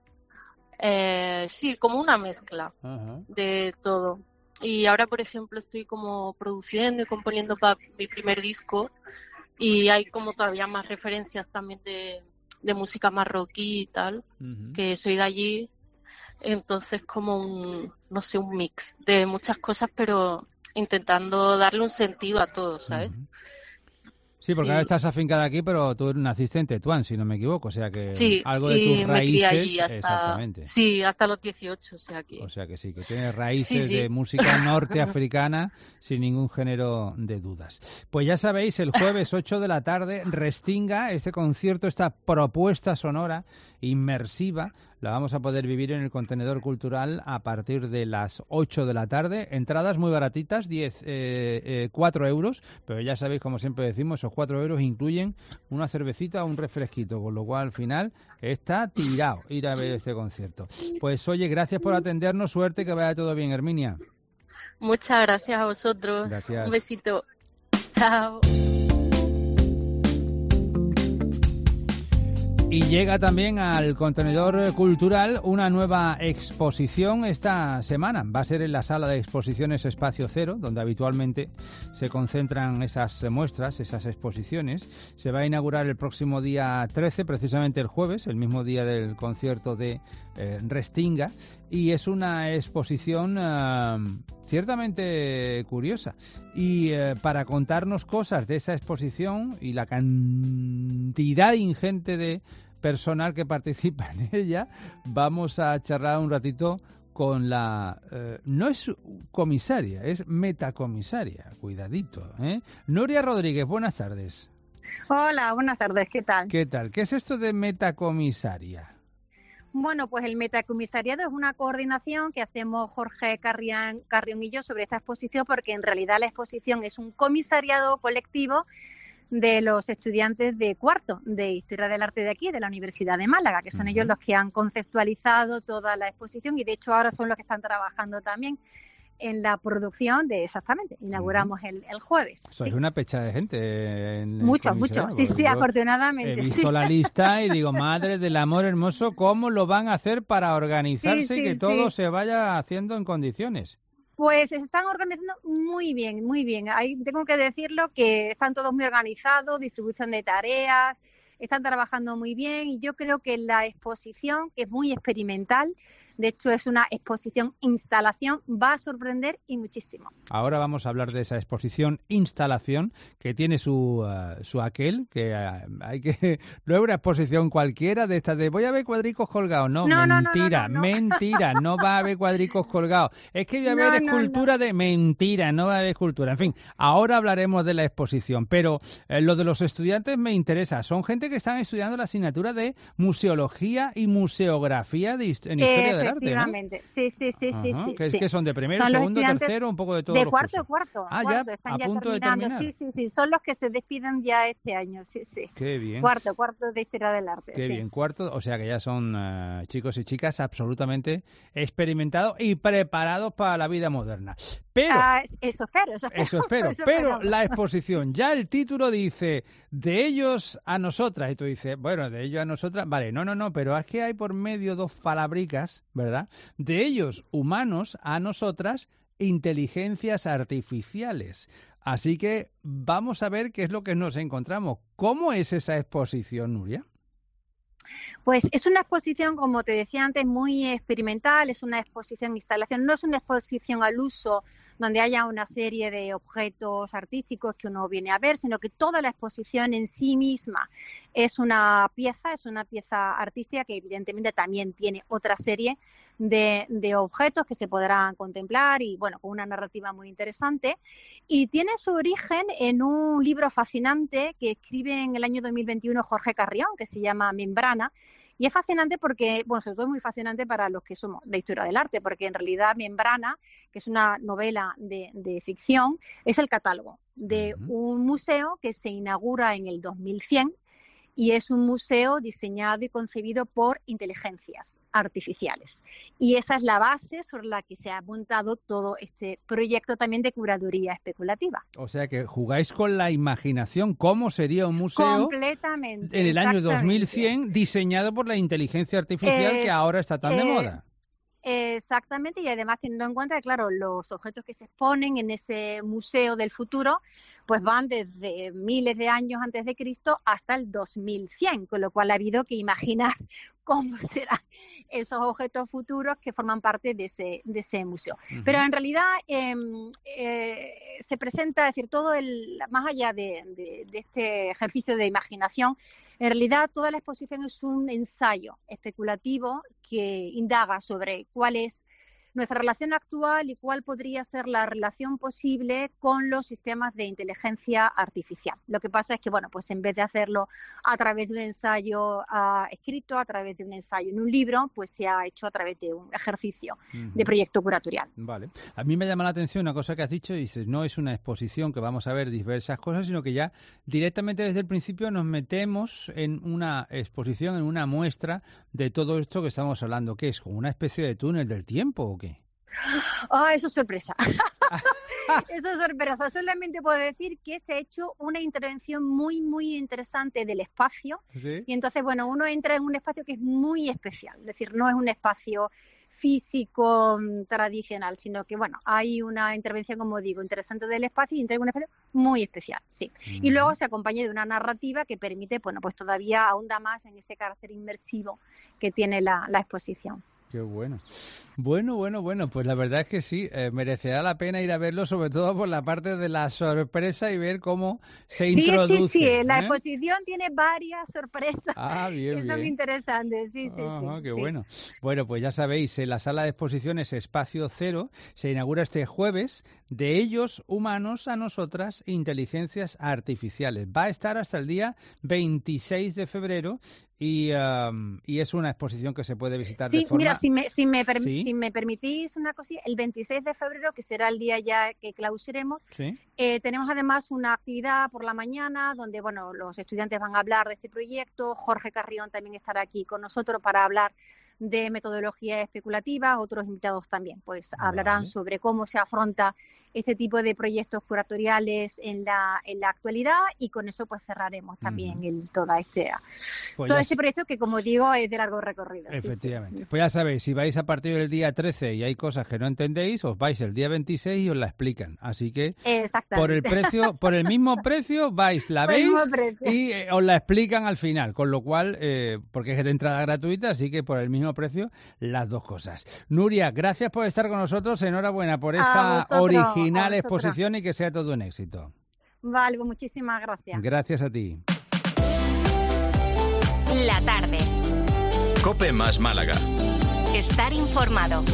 Sí, como una mezcla de todo. Y ahora, por ejemplo, estoy como produciendo y componiendo para mi primer disco y hay como todavía más referencias también de música marroquí y tal, que soy de allí. Entonces como un mix de muchas cosas, pero intentando darle un sentido a todo, ¿sabes? Sí, porque ahora estás afincada aquí, pero tú naciste en Tetuán, si no me equivoco, o sea que algo de tus raíces... me crié allí exactamente. Sí, hasta los 18, o sea que sí, que tienes raíces de música norteafricana sin ningún género de dudas. Pues ya sabéis, el jueves 8 de la tarde, Restinga, este concierto, esta propuesta sonora inmersiva, la vamos a poder vivir en el Contenedor Cultural a partir de las 8 de la tarde. Entradas muy baratitas, 4 euros, pero ya sabéis, como siempre decimos, esos 4 euros incluyen una cervecita o un refresquito, con lo cual al final está tirado ir a ver este concierto. Pues oye, gracias por atendernos, suerte, que vaya todo bien, Herminia. Muchas gracias a vosotros. Gracias. Un besito. Chao. Y llega también al contenedor cultural una nueva exposición esta semana. Va a ser en la sala de exposiciones Espacio Cero, donde habitualmente se concentran esas muestras, esas exposiciones. Se va a inaugurar el próximo día 13, precisamente el jueves, el mismo día del concierto de Restinga. Y es una exposición ciertamente curiosa. Y para contarnos cosas de esa exposición y la cantidad ingente de personal que participa en ella, vamos a charlar un ratito con la... no es comisaria, es metacomisaria. Cuidadito, ¿eh? Nuria Rodríguez, buenas tardes. Hola, buenas tardes, ¿qué tal? ¿Qué tal? ¿Qué es esto de metacomisaria? Bueno, pues el metacomisariado es una coordinación que hacemos Jorge Carrión y yo sobre esta exposición, porque en realidad la exposición es un comisariado colectivo de los estudiantes de cuarto de Historia del Arte de aquí, de la Universidad de Málaga, que son ellos los que han conceptualizado toda la exposición y de hecho ahora son los que están trabajando también en la producción de, exactamente, inauguramos el jueves. Sois una pecha de gente. Mucho, sí, afortunadamente. He visto la lista y digo, madre del amor hermoso, ¿cómo lo van a hacer para organizarse y que todo se vaya haciendo en condiciones? Pues se están organizando muy bien, muy bien. Ahí tengo que decirlo que están todos muy organizados, distribución de tareas, están trabajando muy bien y yo creo que la exposición, que es muy experimental, de hecho es una exposición instalación, va a sorprender y muchísimo. Ahora vamos a hablar de esa exposición instalación que tiene su aquel, que hay que no es una exposición cualquiera de estas de voy a ver cuadricos colgados, mentira, no va a haber cuadricos colgados, es que voy a ver escultura de mentira, no va a haber escultura, en fin, ahora hablaremos de la exposición, pero lo de los estudiantes me interesa, son gente que están estudiando la asignatura de museología y museografía en historia del arte, ¿no? Efectivamente, sí. ¿Que son de primero, segundo, tercero, un poco de todo? De cuarto, ya están a punto de terminar. Sí, son los que se despiden ya este año, sí. Qué bien. Cuarto de Historia del Arte. Qué bien, cuarto, o sea que ya son chicos y chicas absolutamente experimentados y preparados para la vida moderna. Pero eso espero. Pero la exposición, ya el título dice de ellos a nosotras, y tú dices, bueno, de ellos a nosotras, vale, no, pero es que hay por medio dos palabricas, ¿verdad? De ellos humanos a nosotras, inteligencias artificiales. Así que vamos a ver qué es lo que nos encontramos. ¿Cómo es esa exposición, Nuria? Pues es una exposición, como te decía antes, muy experimental, es una exposición instalación, no es una exposición al uso donde haya una serie de objetos artísticos que uno viene a ver, sino que toda la exposición en sí misma es una pieza artística que evidentemente también tiene otra serie de objetos que se podrán contemplar y bueno, con una narrativa muy interesante, y tiene su origen en un libro fascinante que escribe en el año 2021 Jorge Carrión, que se llama Membrana. Y es fascinante porque, bueno, sobre todo es muy fascinante para los que somos de historia del arte, porque en realidad Membrana, que es una novela de ficción, es el catálogo de un museo que se inaugura en el 2100 y es un museo diseñado y concebido por inteligencias artificiales. Y esa es la base sobre la que se ha montado todo este proyecto también de curaduría especulativa. O sea que jugáis con la imaginación, ¿cómo sería un museo completamente en el año 2100 diseñado por la inteligencia artificial que ahora está tan de moda? Exactamente, y además teniendo en cuenta que, claro, los objetos que se exponen en ese museo del futuro pues van desde miles de años antes de Cristo hasta el 2100, con lo cual ha habido que imaginar cómo serán esos objetos futuros que forman parte de ese museo. Pero en realidad se presenta, es decir, todo más allá de este ejercicio de imaginación, en realidad toda la exposición es un ensayo especulativo que indaga sobre cuál es nuestra relación actual y cuál podría ser la relación posible con los sistemas de inteligencia artificial. Lo que pasa es que, bueno, pues en vez de hacerlo a través de un ensayo escrito, a través de un ensayo en un libro, pues se ha hecho a través de un ejercicio de proyecto curatorial. Vale. A mí me llama la atención una cosa que has dicho, y dices, no es una exposición que vamos a ver diversas cosas, sino que ya directamente desde el principio nos metemos en una exposición, en una muestra de todo esto que estamos hablando. ¿Qué es? ¿Como una especie de túnel del tiempo o qué? Eso es sorpresa. Eso es sorpresa. Solamente puedo decir que se ha hecho una intervención muy, muy interesante del espacio. ¿Sí? Y entonces, bueno, uno entra en un espacio que es muy especial. Es decir, no es un espacio físico tradicional, sino que, bueno, hay una intervención, como digo, interesante del espacio y entra en un espacio muy especial, sí. Y luego se acompaña de una narrativa que permite, bueno, pues todavía ahonda más en ese carácter inmersivo que tiene la exposición. Qué bueno. Bueno, pues la verdad es que sí, merecerá la pena ir a verlo, sobre todo por la parte de la sorpresa y ver cómo se introduce. Sí, la exposición tiene varias sorpresas bien, que son interesantes, sí. Qué bueno. Bueno, pues ya sabéis, en la sala de exposiciones Espacio Cero se inaugura este jueves, de ellos humanos a nosotras, inteligencias artificiales. Va a estar hasta el día 26 de febrero y es una exposición que se puede visitar de forma... Mira, si me permitís una cosilla, el 26 de febrero, que será el día ya que clausuremos, tenemos además una actividad por la mañana donde, bueno, los estudiantes van a hablar de este proyecto. Jorge Carrión también estará aquí con nosotros para hablar de metodología especulativa. Otros invitados también pues hablarán sobre cómo se afronta este tipo de proyectos curatoriales en la actualidad, y con eso pues cerraremos también todo este proyecto que, como digo, es de largo recorrido. Efectivamente. Sí. Pues ya sabéis, si vais a partir del día 13 y hay cosas que no entendéis, os vais el día 26 y os la explican. Así que por el mismo precio vais, la veis y os la explican al final, con lo cual, porque es de entrada gratuita, así que por el mismo precio las dos cosas. Nuria, gracias por estar con nosotros, enhorabuena por esta original exposición y que sea todo un éxito. Vale, pues muchísimas gracias. Gracias a ti. La tarde. COPE más Málaga. Estar informado.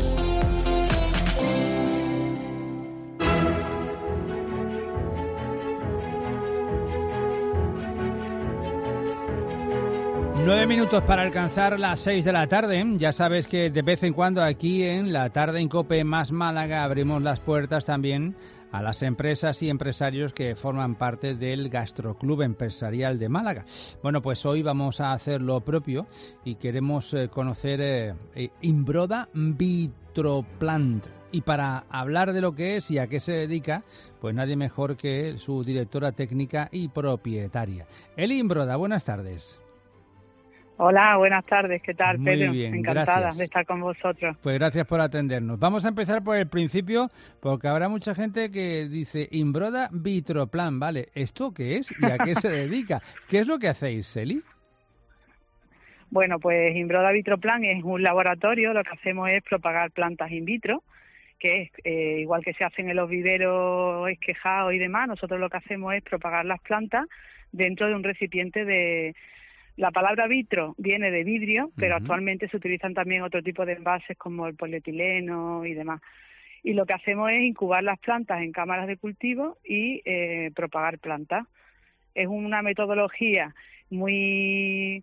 Nueve minutos para alcanzar las 6 de la tarde. Ya sabes que de vez en cuando aquí en La Tarde en COPE más Málaga abrimos las puertas también a las empresas y empresarios que forman parte del Gastroclub Empresarial de Málaga. Bueno, pues hoy vamos a hacer lo propio y queremos conocer Imbroda Vitroplant. Y para hablar de lo que es y a qué se dedica, pues nadie mejor que su directora técnica y propietaria. Eli Imbroda, buenas tardes. Hola, buenas tardes. ¿Qué tal, Pedro? Muy bien, encantada gracias de estar con vosotros. Pues gracias por atendernos. Vamos a empezar por el principio, porque habrá mucha gente que dice Imbroda Vitroplant, ¿vale? ¿Esto qué es y a qué se dedica? ¿Qué es lo que hacéis, Eli? Bueno, pues Imbroda Vitroplant es un laboratorio. Lo que hacemos es propagar plantas in vitro, que es igual que se hacen en los viveros esquejados y demás. Nosotros lo que hacemos es propagar las plantas dentro de un recipiente de... La palabra vitro viene de vidrio, pero actualmente se utilizan también otro tipo de envases como el polietileno y demás. Y lo que hacemos es incubar las plantas en cámaras de cultivo y propagar plantas. Es una metodología muy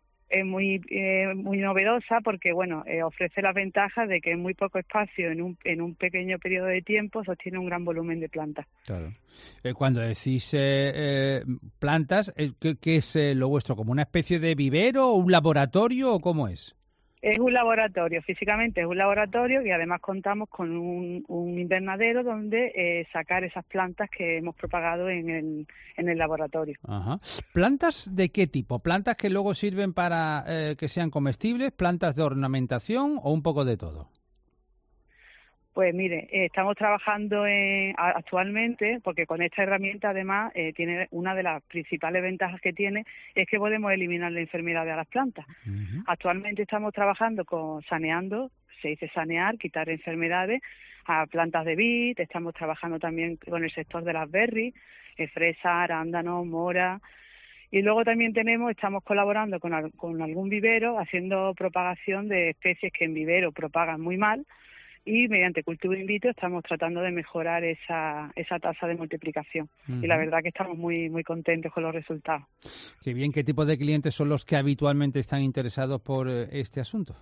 novedosa porque, bueno, ofrece las ventajas de que en muy poco espacio, en un pequeño periodo de tiempo, se obtiene un gran volumen de plantas. Claro. Cuando decís plantas, ¿qué es lo vuestro? ¿Como una especie de vivero o un laboratorio o cómo es? Es un laboratorio, físicamente es un laboratorio y además contamos con un invernadero donde sacar esas plantas que hemos propagado en el laboratorio. Ajá. ¿Plantas de qué tipo? ¿Plantas que luego sirven para que sean comestibles? ¿Plantas de ornamentación o un poco de todo? Pues mire, estamos trabajando actualmente, porque con esta herramienta además tiene una de las principales ventajas que tiene, es que podemos eliminar la enfermedad de las plantas. Actualmente estamos trabajando saneando, se dice sanear, quitar enfermedades a plantas de vid, estamos trabajando también con el sector de las berries, fresa, arándano, mora. Y luego también estamos colaborando con algún vivero, haciendo propagación de especies que en vivero propagan muy mal, y mediante cultivo in vitro estamos tratando de mejorar esa tasa de multiplicación. Y la verdad que estamos muy muy contentos con los resultados. Qué bien. ¿Qué tipo de clientes son los que habitualmente están interesados por este asunto?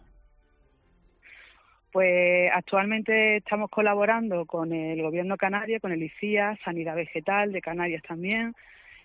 Pues actualmente estamos colaborando con el Gobierno canario, con el ICIA, Sanidad Vegetal de Canarias también.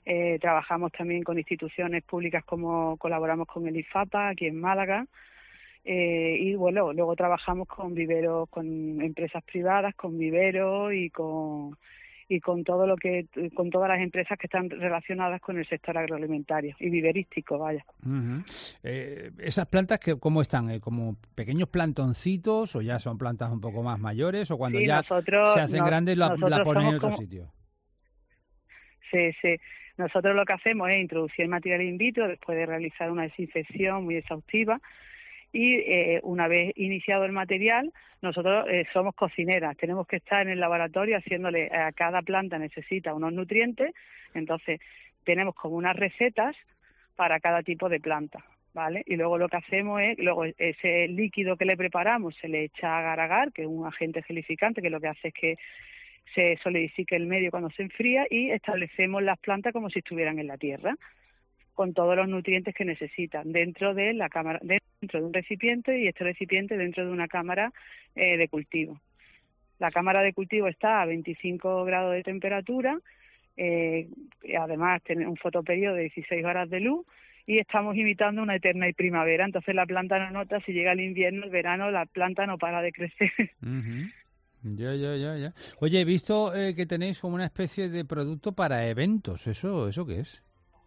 Trabajamos también con instituciones públicas como colaboramos con el IFAPA aquí en Málaga. Y bueno, luego trabajamos con viveros, con empresas privadas, con viveros y con todas las empresas que están relacionadas con el sector agroalimentario y viverístico, vaya. Uh-huh. ¿Esas plantas cómo están? ¿Como pequeños plantoncitos o ya son plantas un poco más mayores o cuando ya se hacen grandes la ponen en otro sitio? Sí. Nosotros lo que hacemos es introducir el material in vitro después de realizar una desinfección muy exhaustiva. Y una vez iniciado el material, nosotros somos cocineras, tenemos que estar en el laboratorio haciéndole a cada planta necesita unos nutrientes, entonces tenemos como unas recetas para cada tipo de planta, ¿vale? Y luego lo que hacemos es, luego ese líquido que le preparamos se le echa agar-agar, que es un agente gelificante que lo que hace es que se solidifique el medio cuando se enfría y establecemos las plantas como si estuvieran en la tierra, con todos los nutrientes que necesitan dentro de la cámara, dentro de un recipiente y este recipiente dentro de una cámara de cultivo. La cámara de cultivo está a 25 grados de temperatura, además tiene un fotoperiodo de 16 horas de luz y estamos imitando una eterna primavera, entonces la planta no nota, si llega el invierno, el verano, la planta no para de crecer. Uh-huh. Ya. Oye, he visto que tenéis como una especie de producto para eventos, ¿eso qué es?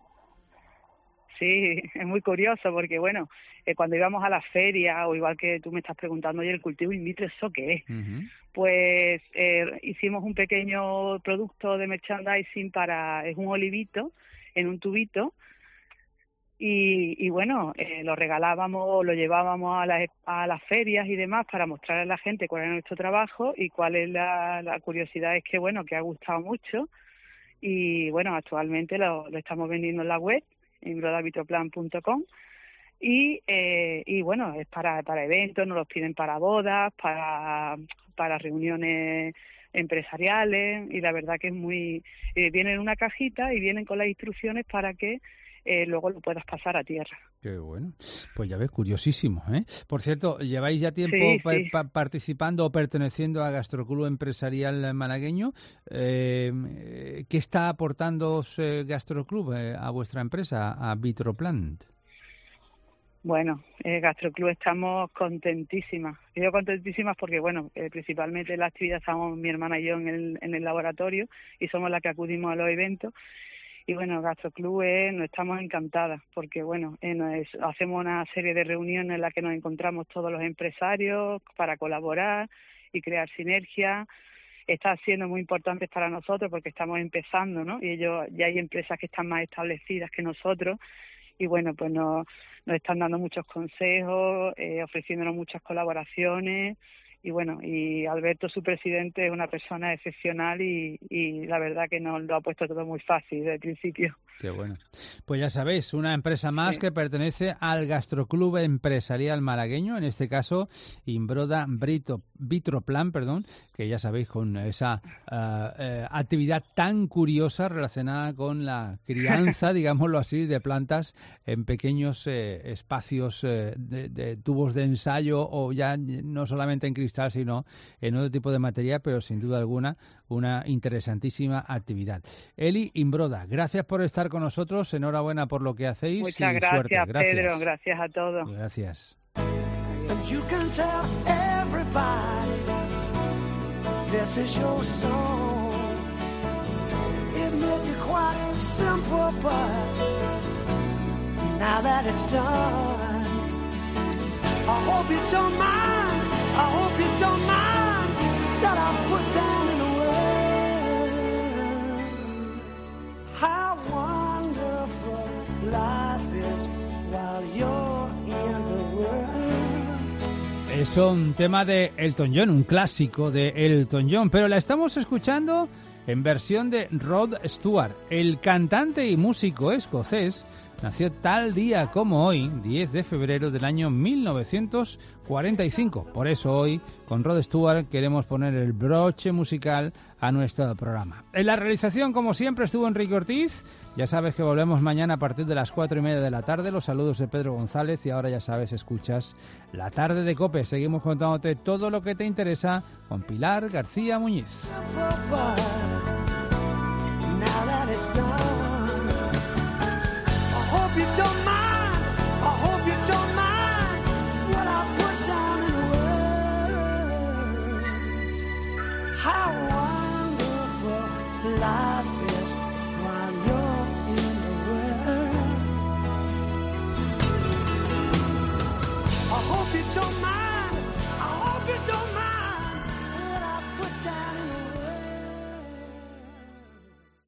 Sí, es muy curioso porque, bueno, cuando íbamos a la feria, o igual que tú me estás preguntando, oye, el cultivo in vitro, ¿eso qué es? Uh-huh. Pues hicimos un pequeño producto de merchandising es un olivito en un tubito y bueno, lo regalábamos, lo llevábamos a las ferias y demás para mostrarle a la gente cuál era nuestro trabajo y cuál es la curiosidad es que, bueno, que ha gustado mucho y, bueno, actualmente lo estamos vendiendo en la web, en imbrodavitroplan.com y bueno, es para eventos, nos los piden para bodas, para reuniones empresariales y la verdad que es muy... vienen en una cajita y vienen con las instrucciones para que luego lo puedas pasar a tierra. Qué bueno. Pues ya ves, curiosísimo, ¿eh? Por cierto, ¿lleváis ya tiempo participando o perteneciendo a Gastroclub Empresarial Malagueño? ¿Qué está aportando Gastroclub a vuestra empresa, a Vitroplant? Bueno, Gastroclub estamos contentísimas. Digo contentísimas porque, bueno, principalmente en la actividad estamos mi hermana y yo en el laboratorio y somos las que acudimos a los eventos. Y bueno, Gastroclub no estamos encantadas porque, bueno, hacemos una serie de reuniones en las que nos encontramos todos los empresarios para colaborar y crear sinergia. Está siendo muy importante para nosotros porque estamos empezando, ¿no? Y ya hay empresas que están más establecidas que nosotros y, bueno, pues nos están dando muchos consejos, ofreciéndonos muchas colaboraciones. Y bueno, y Alberto, su presidente, es una persona excepcional y la verdad que nos lo ha puesto todo muy fácil desde el principio. Qué bueno. Pues ya sabéis, una empresa más que pertenece al Gastroclub Empresarial Malagueño, en este caso Imbroda Vitroplan, que ya sabéis con esa actividad tan curiosa relacionada con la crianza, digámoslo así, de plantas en pequeños espacios de tubos de ensayo o ya no solamente en cristal, sino en otro tipo de materia, pero sin duda alguna una interesantísima actividad. Eli Imbroda, gracias por estar con nosotros, enhorabuena por lo que hacéis. Muchas gracias, suerte. Gracias, Pedro, gracias a todos. Gracias. You can tell everybody this is your song. It may be quite simple, but now that it's done, I hope you don't mind, I hope you don't mind that I put down in a word how wonderful life is while you're in the world. Es un tema de Elton John, un clásico de Elton John, pero la estamos escuchando en versión de Rod Stewart. El cantante y músico escocés nació tal día como hoy, 10 de febrero del año 1945. Por eso hoy, con Rod Stewart, queremos poner el broche musical a nuestro programa. En la realización, como siempre, estuvo Enrique Ortiz. Ya sabes que volvemos mañana a partir de las 4:30 de la tarde. Los saludos de Pedro González y ahora ya sabes, escuchas La Tarde de COPE. Seguimos contándote todo lo que te interesa con Pilar García Muñiz. Hope you don't mind, I hope you don't mind what I laughing.